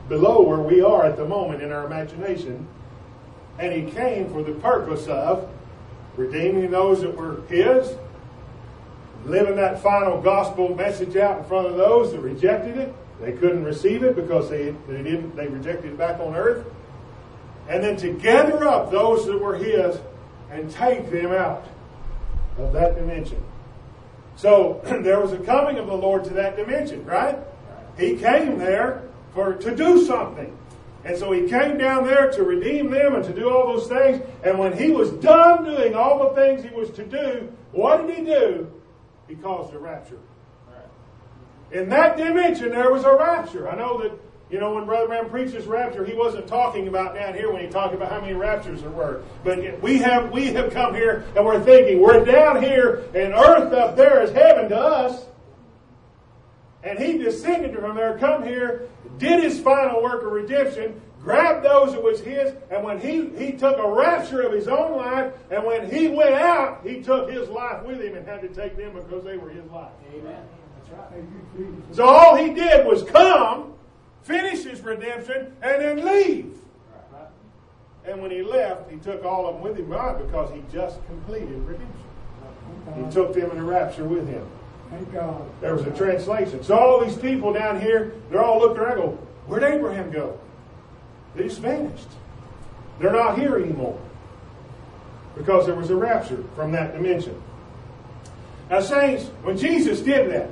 below where we are at the moment in our imagination. And He came for the purpose of redeeming those that were His, living that final gospel message out in front of those that rejected it. They couldn't receive it because they rejected it back on earth. And then to gather up those that were His and take them out of that dimension. So there was a coming of the Lord to that dimension, right? He came there to do something. And so He came down there to redeem them and to do all those things. And when He was done doing all the things He was to do, what did He do? He caused a rapture. In that dimension, there was a rapture. I know that, when Brother Branham preaches rapture, he wasn't talking about down here when he talked about how many raptures there were. But we have come here and we're thinking, we're down here and earth up there is heaven to us. And He descended from there, come here, did His final work of redemption, grabbed those that was His, and when He took a rapture of His own life, and when He went out, He took His life with Him and had to take them because they were His life. Amen. That's right. So all He did was come, finish His redemption, and then leave. Right. And when He left, He took all of them with Him, right? Because He just completed redemption. He took them in a rapture with Him. Thank God. There was a translation. So all these people down here, they're all looking around and go, where'd Abraham go? They just vanished. They're not here anymore. Because there was a rapture from that dimension. Now saints, when Jesus did that,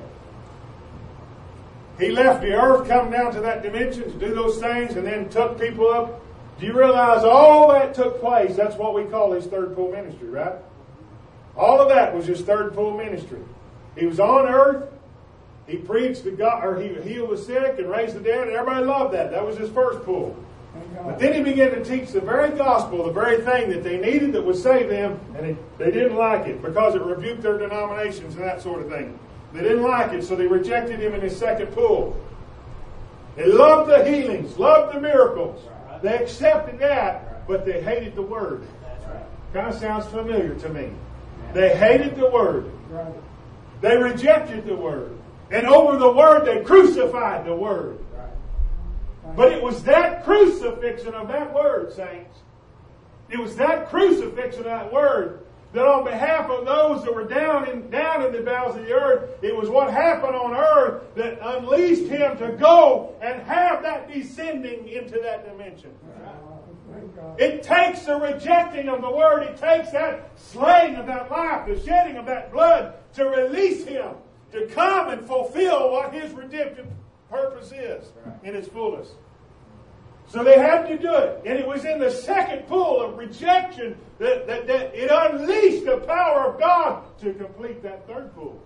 He left the earth, come down to that dimension to do those things, and then took people up. Do you realize all that took place? That's what we call His third pull ministry, right? All of that was His third pull ministry. He was on earth. He preached to God, or He healed the sick and raised the dead, and everybody loved that. That was His first pull. But then He began to teach the very gospel, the very thing that they needed that would save them, and they didn't like it because it rebuked their denominations and that sort of thing. They didn't like it, so they rejected Him in His second pull. They loved the healings, loved the miracles. They accepted that, but they hated the Word. Kind of sounds familiar to me. They hated the Word. They rejected the Word. And over the Word, they crucified the Word. But it was that crucifixion of that Word, saints. It was that crucifixion of that Word that on behalf of those that were down in the bowels of the earth, it was what happened on earth that unleashed Him to go and have that descending into that dimension. It takes the rejecting of the Word. It takes that slaying of that life, the shedding of that blood to release Him, to come and fulfill what His redemptive purpose is in its fullness. So they had to do it. And it was in the second pull of rejection that it unleashed the power of God to complete that third pull.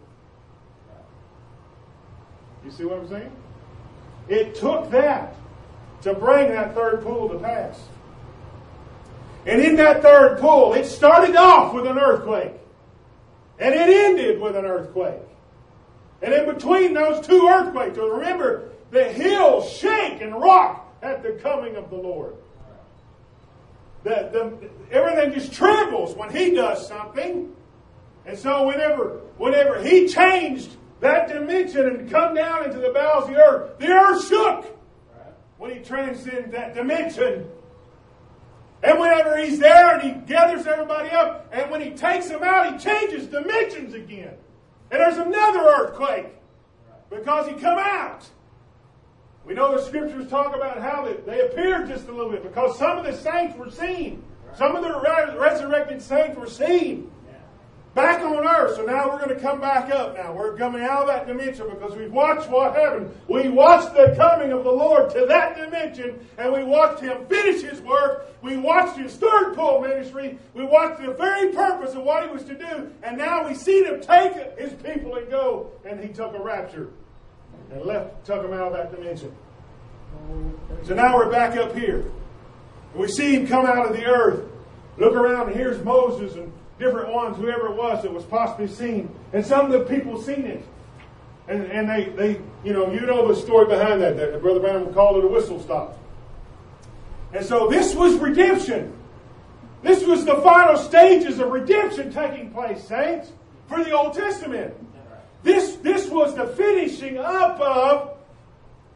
You see what I'm saying? It took that to bring that third pull to pass. And in that third pull, it started off with an earthquake. And it ended with an earthquake. And in between those two earthquakes, remember, the hills shake and rock at the coming of the Lord. Everything just trembles when He does something. And so whenever He changed that dimension and come down into the bowels of the earth shook when He transcended that dimension. And whenever He's there and He gathers everybody up, and when He takes them out, He changes dimensions again. And there's another earthquake because He come out. We know the Scriptures talk about how they appeared just a little bit because some of the saints were seen. Some of the resurrected saints were seen back on earth. So now we're going to come back up now. We're coming out of that dimension because we've watched what happened. We watched the coming of the Lord to that dimension, and we watched Him finish His work. We watched His third pull ministry. We watched the very purpose of what He was to do. And now we see Him take His people and go. And He took a rapture and took them out of that dimension. So now we're back up here. We see Him come out of the earth. Look around, and here's Moses and different ones, whoever it was that was possibly seen. And some of the people seen it. And they you know the story behind that Brother Branham called it a whistle stop. And so this was redemption. This was the final stages of redemption taking place, saints, for the Old Testament. This was the finishing up of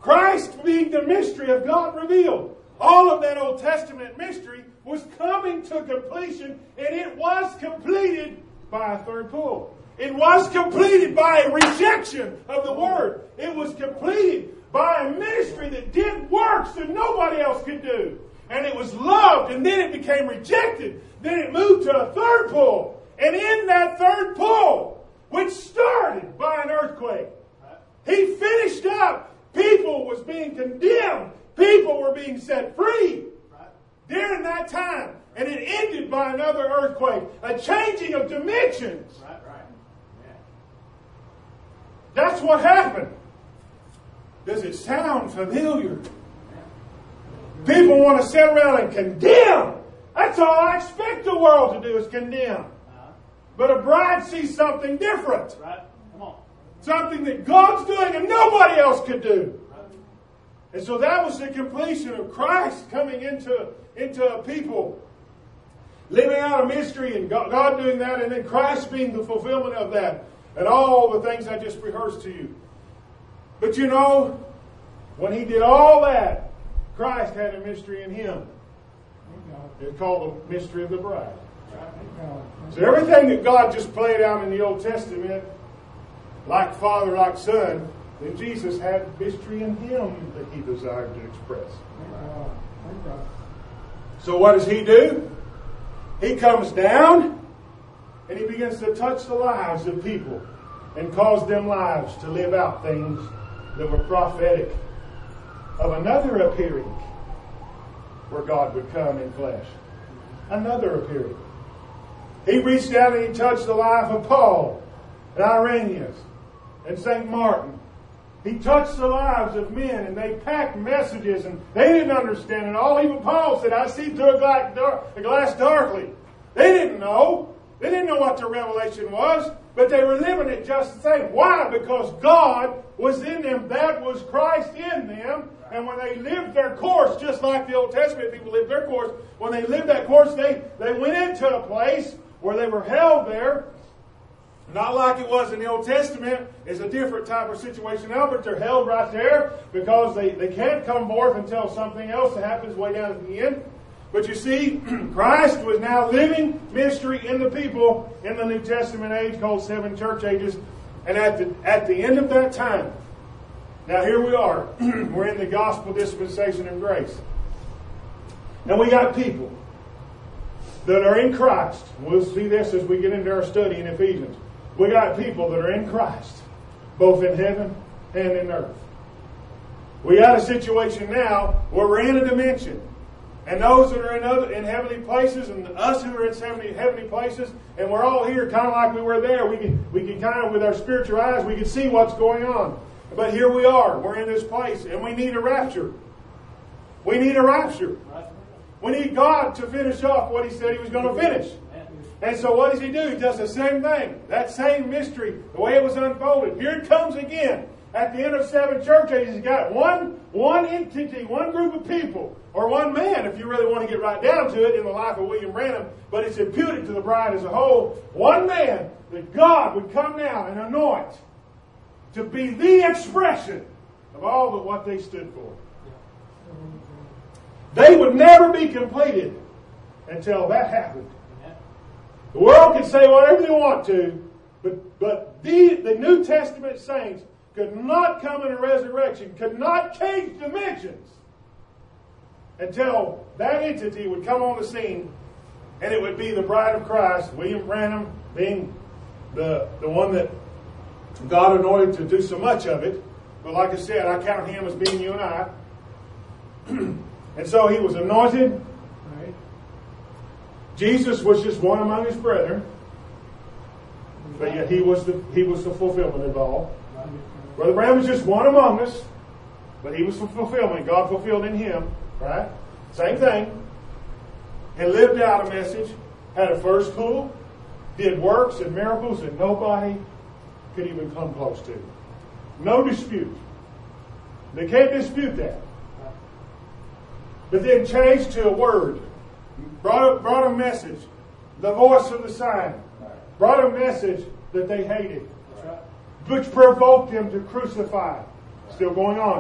Christ being the mystery of God revealed. All of that Old Testament mystery was coming to completion, and it was completed by a third pull. It was completed by a rejection of the Word. It was completed by a ministry that did works that nobody else could do. And it was loved, and then it became rejected. Then it moved to a third pull. And in that third pull, which started by an earthquake, he finished up. People was being condemned. People were being set free during that time. And it ended by another earthquake, a changing of dimensions. That's what happened. Does it sound familiar? People want to sit around and condemn. That's all I expect the world to do is condemn. But a bride sees something different. Come on. Something that God's doing and nobody else could do. And so that was the completion of Christ coming into a people, living out a mystery, and God doing that, and then Christ being the fulfillment of that, and all the things I just rehearsed to you. But you know, when He did all that, Christ had a mystery in Him. It's called the mystery of the bride. So everything that God just played out in the Old Testament, like Father, like Son, then Jesus had mystery in Him that He desired to express. So what does He do? He comes down and He begins to touch the lives of people and cause them lives to live out things that were prophetic of another appearing where God would come in flesh. Another appearing. He reached out and He touched the life of Paul and Irenaeus and St. Martin. He touched the lives of men, and they packed messages, and they didn't understand it all. Even Paul said, I see through a glass darkly. They didn't know. They didn't know what the revelation was, but they were living it just the same. Why? Because God was in them. That was Christ in them. And when they lived their course, just like the Old Testament people lived their course, when they lived that course, they went into a place where they were held there. Not like it was in the Old Testament. It's a different type of situation now, but they're held right there because they can't come forth until something else happens way down at the end. But you see, Christ was now living mystery in the people in the New Testament age called 7 church ages. And at the end of that time, now here we are. We're in the gospel dispensation of grace. And we got people that are in Christ. We'll see this as we get into our study in Ephesians. We got people that are in Christ, both in heaven and in earth. We got a situation now where we're in a dimension. And those that are in heavenly places, and us who are in heavenly places, and we're all here kind of like we were there. We can kind of, with our spiritual eyes, we can see what's going on. But here we are. We're in this place, and we need a rapture. We need a rapture. We need God to finish off what He said He was going to finish. And so what does He do? He does the same thing. That same mystery, the way it was unfolded. Here it comes again. At the end of 7 church ages, He's got one entity, one group of people, or one man, if you really want to get right down to it, in the life of William Branham, but it's imputed to the bride as a whole. One man that God would come now and anoint to be the expression of all of what they stood for. They would never be completed until that happened. The world can say whatever they want to, but the New Testament saints could not come in a resurrection, could not change dimensions until that entity would come on the scene, and it would be the bride of Christ, William Branham being the one that God anointed to do so much of it. But like I said, I count him as being you and I. And so he was anointed. Right? Jesus was just one among his brethren, but yet he was the fulfillment of all. Brother Branham was just one among us, but he was the fulfillment. God fulfilled in him, right? Same thing. And lived out a message, had a first pull, did works and miracles that nobody could even come close to. No dispute. They can't dispute that. But then changed to a word. Brought a message. The voice of the sign. Brought a message that they hated. Which provoked them to crucify. Still going on.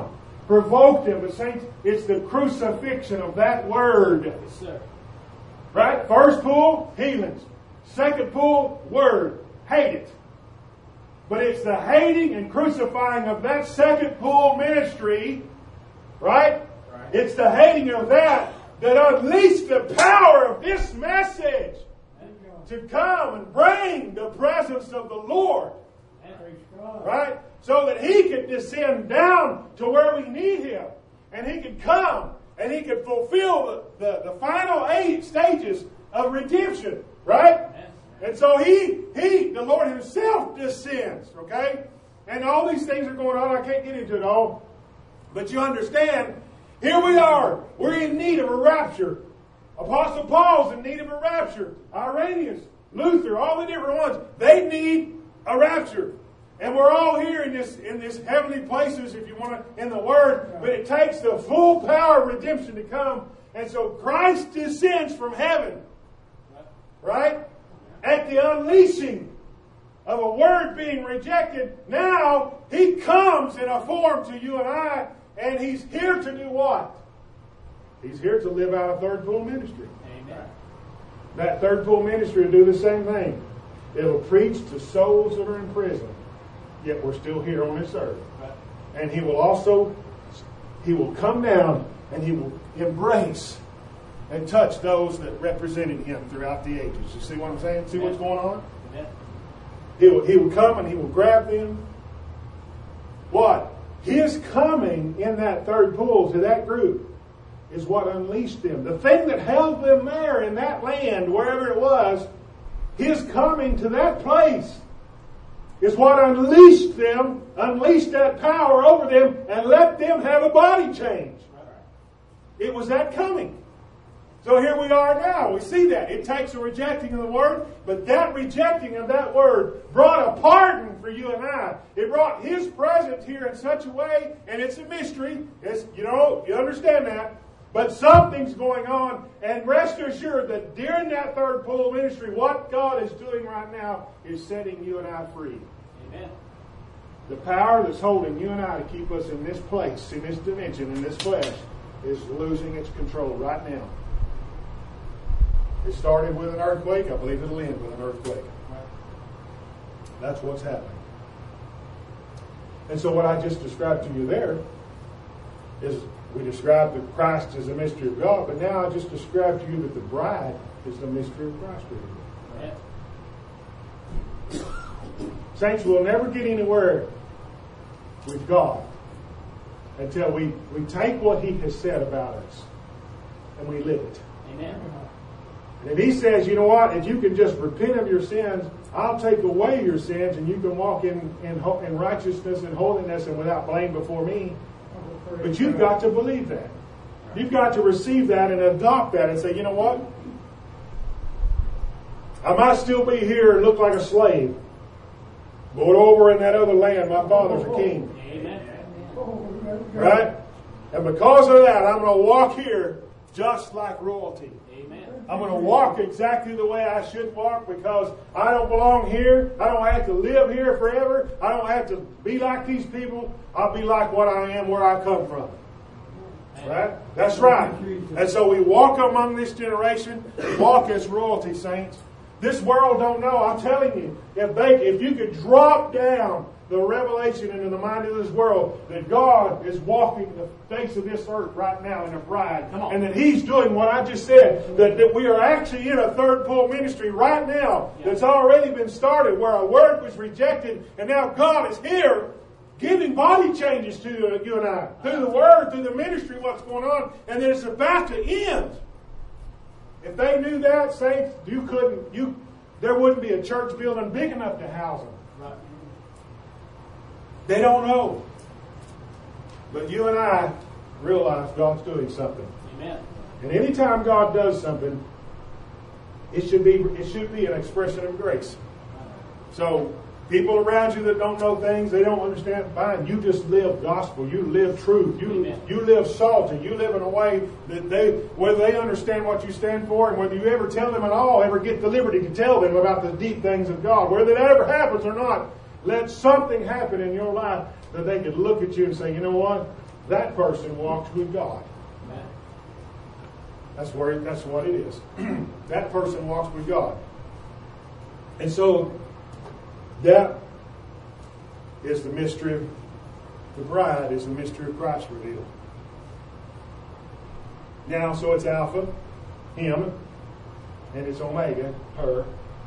provoked them. But saints, it's the crucifixion of that word. Yes, sir. Right? First pull, healings. Second pull, word. Hate it. But it's the hating and crucifying of that second pull ministry, right? It's the hating of that unleashed the power of this message to come and bring the presence of the Lord. Right? So that He could descend down to where we need Him. And He could come and He could fulfill the final 8 stages of redemption. Right? And so the Lord Himself descends. Okay? And all these things are going on. I can't get into it all. But you understand, here we are. We're in need of a rapture. Apostle Paul's in need of a rapture. Irenaeus, Luther, all the different ones, they need a rapture. And we're all here in this heavenly places, if you want to, in the Word. But it takes the full power of redemption to come. And so Christ descends from heaven. Right? At the unleashing of a word being rejected, now He comes in a form to you and I, and He's here to do what? He's here to live out a third pull ministry. Amen. That third pull ministry will do the same thing. It'll preach to souls that are in prison, yet we're still here on this earth. Right. And He will come down and He will embrace and touch those that represented Him throughout the ages. You see what I'm saying? See what's going on? Amen. He will come and He will grab them. What? His coming in that third pull to that group is what unleashed them. The thing that held them there in that land, wherever it was, His coming to that place is what unleashed them, unleashed that power over them, and let them have a body change. It was that coming. So here we are now. We see that. It takes a rejecting of the Word, but that rejecting of that Word brought a pardon for you and I. It brought His presence here in such a way, and it's a mystery. You understand that. But something's going on, and rest assured that during that third pull ministry, what God is doing right now is setting you and I free. Amen. The power that's holding you and I to keep us in this place, in this dimension, in this flesh, is losing its control right now. It started with an earthquake. I believe it'll end with an earthquake. That's what's happening. And so what I just described to you there is we described that Christ is a mystery of God, but now I just described to you that the bride is the mystery of Christ. Saints, we'll never get anywhere with God until we take what He has said about us and we live it. Amen. And if He says, you know what, if you can just repent of your sins, I'll take away your sins and you can walk in righteousness and holiness and without blame before me. But you've got to believe that. You've got to receive that and adopt that and say, you know what? I might still be here and look like a slave. But over in that other land, my Father's a king. Amen. Right? And because of that, I'm going to walk here just like royalty. Amen. I'm going to walk exactly the way I should walk because I don't belong here. I don't have to live here forever. I don't have to be like these people. I'll be like what I am where I come from. Right? That's right. And so we walk among this generation, walk as royalty, saints. This world don't know. I'm telling you, if you could drop down the revelation into the mind of this world that God is walking the face of this earth right now in a bride, and that He's doing what I just said, that we are actually in a third pull ministry right now that's already been started where a word was rejected, and now God is here giving body changes to you and I through the word, through the ministry, what's going on, and then it's about to end. If they knew that, saints, there wouldn't be a church building big enough to house them. Right. They don't know. But you and I realize God's doing something. Amen. And anytime God does something, it should be an expression of grace. So people around you that don't know things, they don't understand, fine. You just live gospel. You live truth. You live salty. You live in a way that whether they understand what you stand for and whether you ever tell them at all, ever get the liberty to tell them about the deep things of God, whether that ever happens or not, let something happen in your life that they could look at you and say, you know what? that person walks with God. That's what it is. That person walks with God. And so that is the mystery of the bride, is the mystery of Christ revealed. Now, so it's Alpha, him, and it's Omega, her.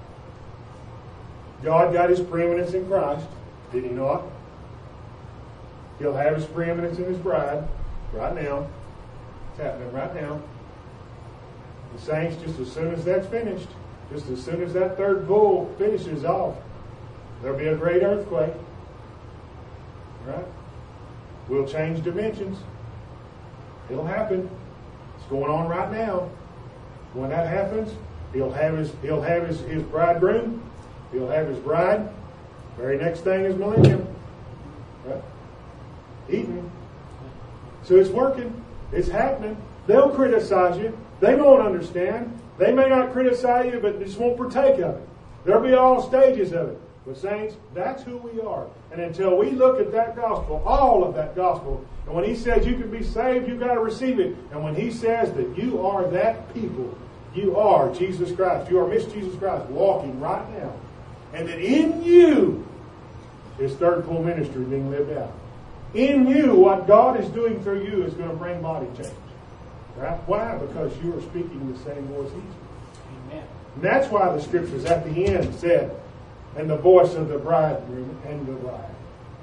God got his preeminence in Christ, did he not? He'll have his preeminence in his bride right now. It's happening right now. The saints, just as soon as that's finished, just as soon as that third bull finishes off, there'll be a great earthquake. Right? We'll change dimensions. It'll happen. It's going on right now. When that happens, he'll have his bridegroom. He'll have his bride. Very next thing is millennium. Right? Eden. So it's working. It's happening. They'll criticize you. They won't understand. They may not criticize you, but just won't partake of it. There'll be all stages of it. But saints, that's who we are. And until we look at that gospel, all of that gospel, and when he says you can be saved, you've got to receive it. And when he says that you are that people, you are Jesus Christ. You are Miss Jesus Christ walking right now. And that in you is third pull ministry being lived out. In you, what God is doing through you is going to bring body change. Right? Why? Because you are speaking the same voice he's speaking. Amen. And that's why the scriptures at the end said, and the voice of the bridegroom and the bride.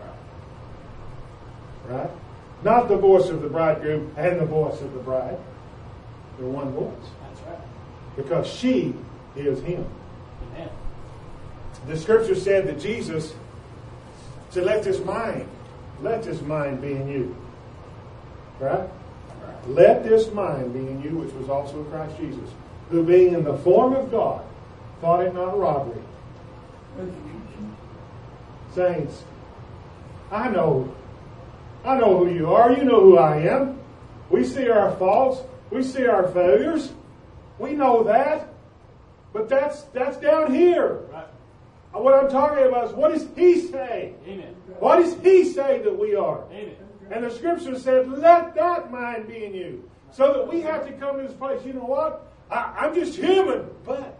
Right? Not the voice of the bridegroom and the voice of the bride. They're one voice. That's right. Because she is him. Amen. The scripture said that Jesus said, let this mind be in you. Right? Let this mind be in you, which was also in Christ Jesus, who being in the form of God, thought it not robbery. Saints, I know who you are. You know who I am. We see our faults. We see our failures. We know that. But that's down here. Right. What I'm talking about is, what does he say? Amen. What does he say that we are? Amen. And the scripture said, let that mind be in you. So that we have to come to this place, you know what? I'm just human. But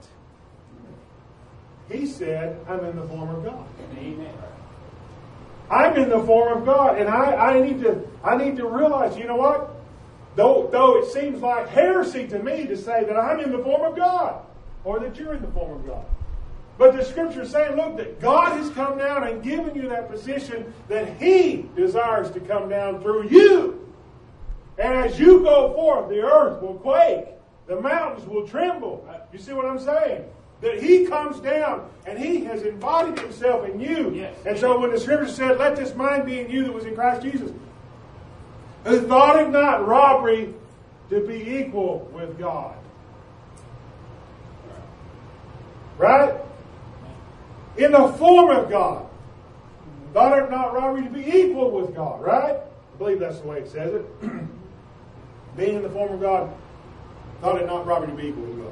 he said, I'm in the form of God. Amen. I'm in the form of God. And I need to realize, you know what? Though it seems like heresy to me to say that I'm in the form of God, or that you're in the form of God. But the scripture is saying, look, that God has come down and given you that position that he desires to come down through you. And as you go forth, the earth will quake. The mountains will tremble. You see what I'm saying? That he comes down and he has embodied himself in you. Yes. And so when the scripture said, let this mind be in you that was in Christ Jesus, who thought it not robbery to be equal with God. Right? In the form of God. Thought it not robbery to be equal with God, right? I believe that's the way it says it. Being in the form of God, thought it not robbery to be equal with God.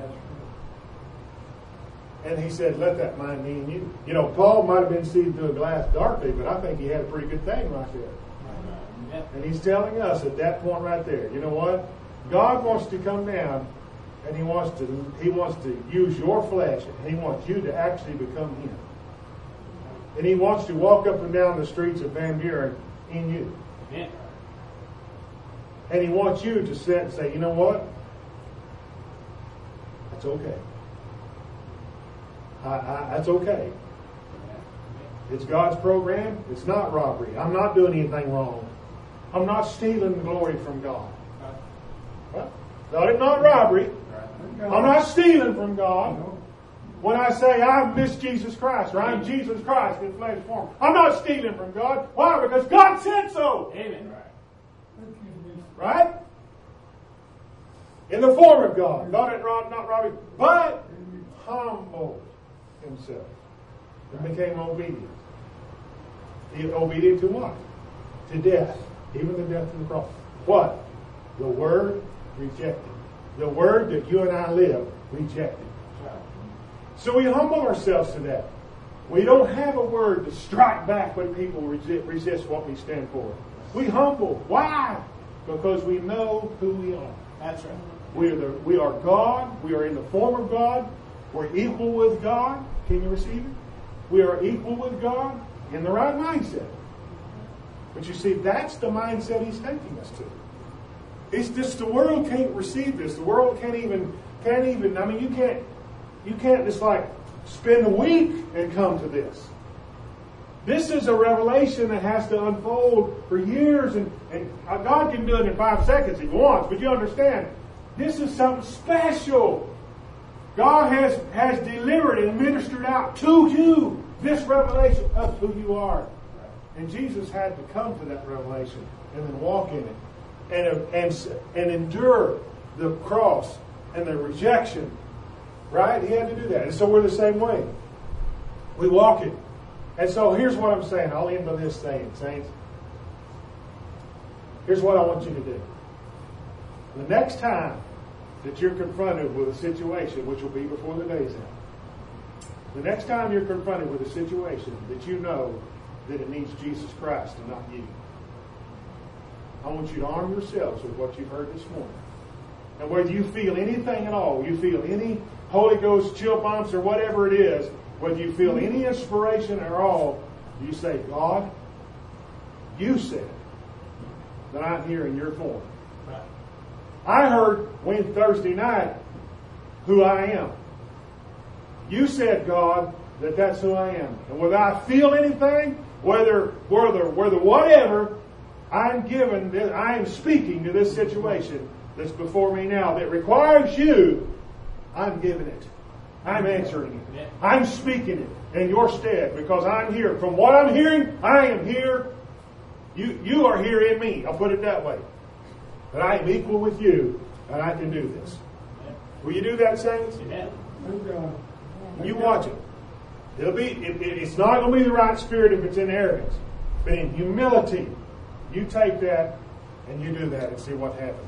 And he said, let that mind be in you. You know, Paul might have been seeing through a glass darkly, but I think he had a pretty good thing right there. And he's telling us at that point right there, you know what? God wants to come down, and he wants to use your flesh, and he wants you to actually become him. And he wants to walk up and down the streets of Van Buren in you. Amen. And he wants you to sit and say, you know what? That's okay. That's okay. It's God's program. It's not robbery. I'm not doing anything wrong. I'm not stealing the glory from God. Well, no, it's not robbery. I'm not stealing from God. When I say I'm this Jesus Christ, or I'm Jesus Christ in flesh form, I'm not stealing from God. Why? Because God said so. Amen. Right? In the form of God. God ain't not robbery, but humbled himself and became obedient. Obedient to what? To death. Even the death of the cross. What? The word rejected. The word that you and I live rejected. So we humble ourselves to that. We don't have a word to strike back when people resist what we stand for. We humble. Why? Because we know who we are. That's right. We are God. We are in the form of God. We're equal with God. Can you receive it? We are equal with God in the right mindset. But you see, that's the mindset He's taking us to. It's just the world can't receive this. The world can't even. I mean, you can't just like spend a week and come to this. This is a revelation that has to unfold for years, and God can do it in 5 seconds if He wants. But you understand, this is something special. God has delivered and ministered out to you this revelation of who you are. And Jesus had to come to that revelation and then walk in it and endure the cross and the rejection. Right? He had to do that. And so we're the same way. We walk it. And so here's what I'm saying. I'll end by this saying, saints. Here's what I want you to do. The next time that you're confronted with a situation, which will be before the day's out, the next time you're confronted with a situation that you know that it needs Jesus Christ and not you, I want you to arm yourselves with what you've heard this morning. And whether you feel anything at all, you feel any Holy Ghost chill bumps or whatever it is, whether you feel any inspiration at all, you say, God, you said that I'm here in your form. Right. I heard Thursday night who I am. You said, God, that that's who I am. And whether I feel anything, whether whatever, I am speaking to this situation that's before me now that requires you. I'm giving it. I'm answering it. Yeah. I'm speaking it in your stead because I'm here. From what I'm hearing, I am here. You are here in me. I'll put it that way. But I am equal with you, and I can do this. Yeah. Will you do that, saints? Yeah. You watch it. It's not going to be the right spirit if it's in arrogance. But in humility, you take that and you do that and see what happens.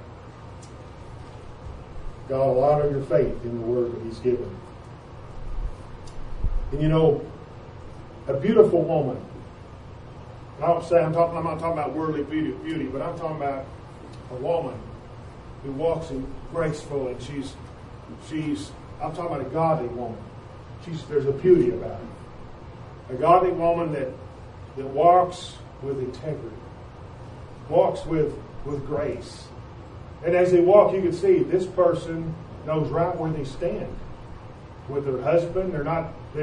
God will honor your faith in the word that He's given. And you know, a beautiful woman. I don't say I'm not talking about worldly beauty, but I'm talking about a woman who walks in graceful, and I'm talking about a godly woman. There's a beauty about her. A godly woman that walks with integrity, walks with grace. And as they walk, you can see this person knows right where they stand with their husband. They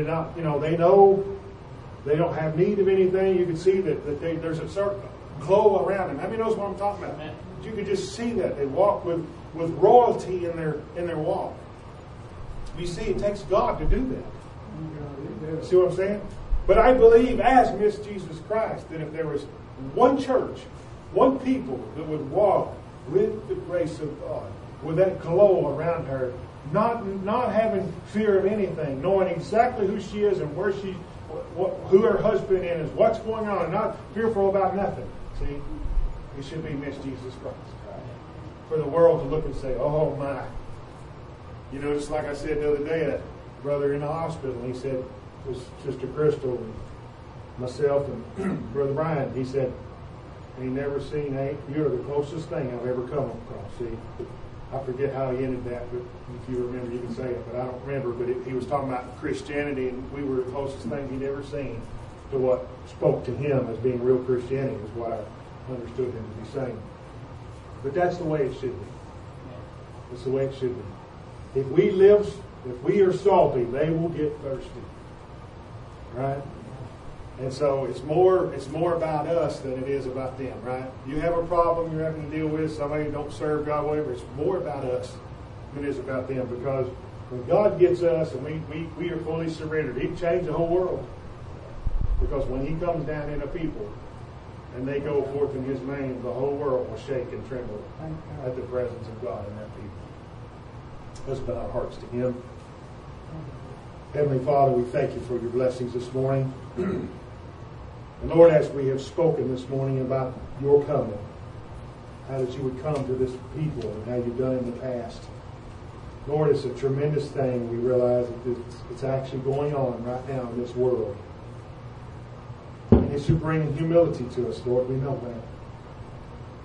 know they don't have need of anything. You can see that there's a certain glow around them. How many knows what I'm talking about? You can just see that they walk with royalty in their walk. You see, it takes God to do that. See what I'm saying? But I believe, as Miss Jesus Christ, that if there was one church, one people that would walk with the grace of God, with that glow around her, not having fear of anything, knowing exactly who she is and where who her husband is, what's going on, and not fearful about nothing. See, it should be Miss Jesus Christ. For the world to look and say, "Oh my!" You know, just like I said the other day, a brother in the hospital, he said, it was Sister Crystal and myself and Brother Brian. He said, he never seen you're the closest thing I've ever come across. See, I forget how he ended that, but if you remember, you can say it. But I don't remember. But he was talking about Christianity, and we were the closest thing he'd ever seen to what spoke to him as being real Christianity, is what I understood him to be saying. But that's the way it should be. That's the way it should be. If we are salty, they will get thirsty. Right? And so it's more about us than it is about them, right? You have a problem you're having to deal with, somebody who don't serve God, whatever, it's more about us than it is about them, because when God gets us and we are fully surrendered, He can change the whole world. Because when He comes down in a people and they go forth in His name, the whole world will shake and tremble at the presence of God in that people. Let's bow our hearts to Him. Heavenly Father, we thank You for Your blessings this morning. And Lord, as we have spoken this morning about Your coming, how that You would come to this people and how You've done in the past. Lord, it's a tremendous thing. We realize that it's actually going on right now in this world. And it's You bringing humility to us, Lord. We know that.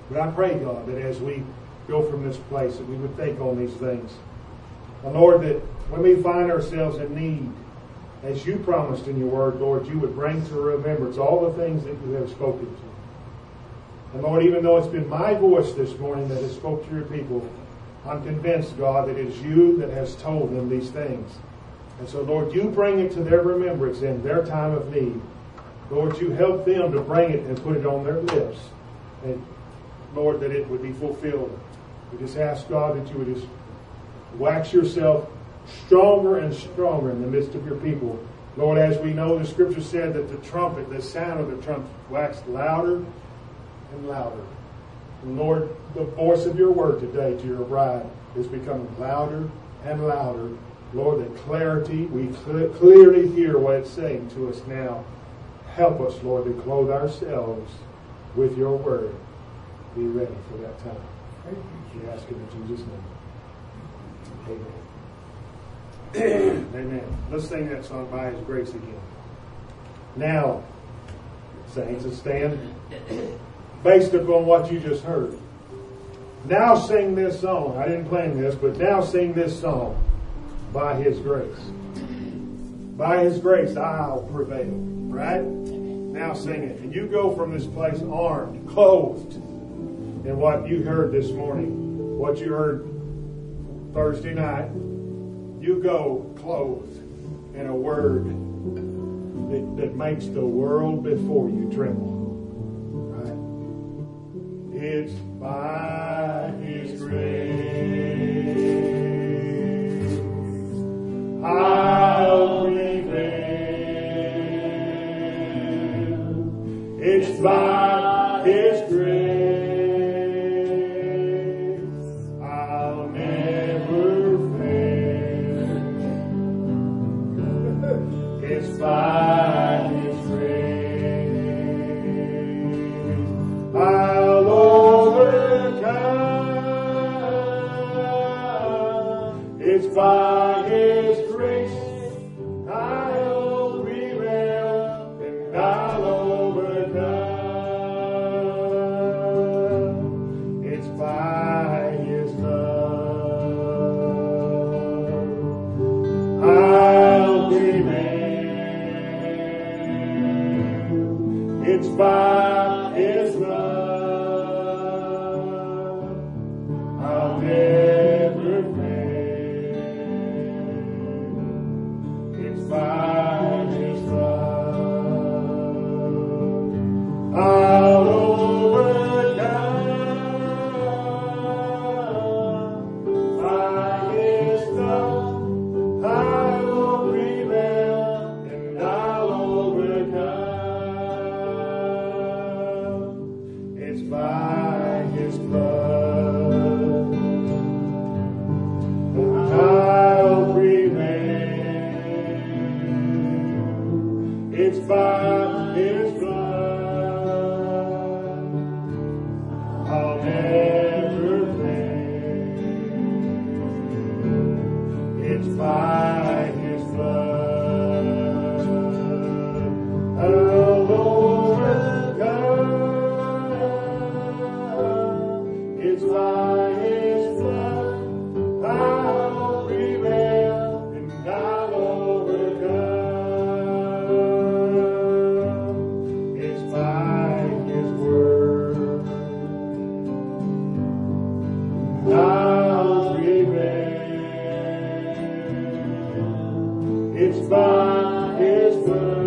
But I pray, God, that as we go from this place, that we would think on these things. And Lord, that when we find ourselves in need, as you promised in your word, Lord, you would bring to remembrance all the things that you have spoken to. And Lord, even though it's been my voice this morning that has spoke to your people, I'm convinced, God, that it is you that has told them these things. And so, Lord, you bring it to their remembrance in their time of need. Lord, you help them to bring it and put it on their lips. And Lord, that it would be fulfilled. We just ask, God, that you would just wax yourself stronger and stronger in the midst of your people. Lord, as we know, the scripture said that the trumpet, the sound of the trumpet, waxed louder and louder. And Lord, the voice of your word today to your bride is becoming louder and louder. Lord, the clarity, we clearly hear what it's saying to us now. Help us, Lord, to clothe ourselves with your word. Be ready for that time. We ask it in Jesus' name. Amen. Amen. Let's sing that song, By His Grace, again. Now, saints, let's stand based upon what you just heard. Now sing this song. I didn't plan this, but now sing this song. By His grace. By His grace, I'll prevail. Right? Now sing it. And you go from this place armed, clothed in what you heard this morning, what you heard Thursday night. You go clothed in a word that makes the world before you tremble. Right? It's by His grace I'll prevail. It's by His grace I'll never fail. It's by His grace I'll overcome. It's by His grace I'll prevail and I'll overcome. It's by His love I'll prevail. It's by His love I'll never fail. It's by His love I'll overcome. By His love I'll prevail and I'll overcome. It's by His blood I'll prevail. It's by His blood I'll never fail. It's by His blood I'll overcome. It's by His blood I'll prevail and I'll overcome. It's by His word I'll prevail. It's by His word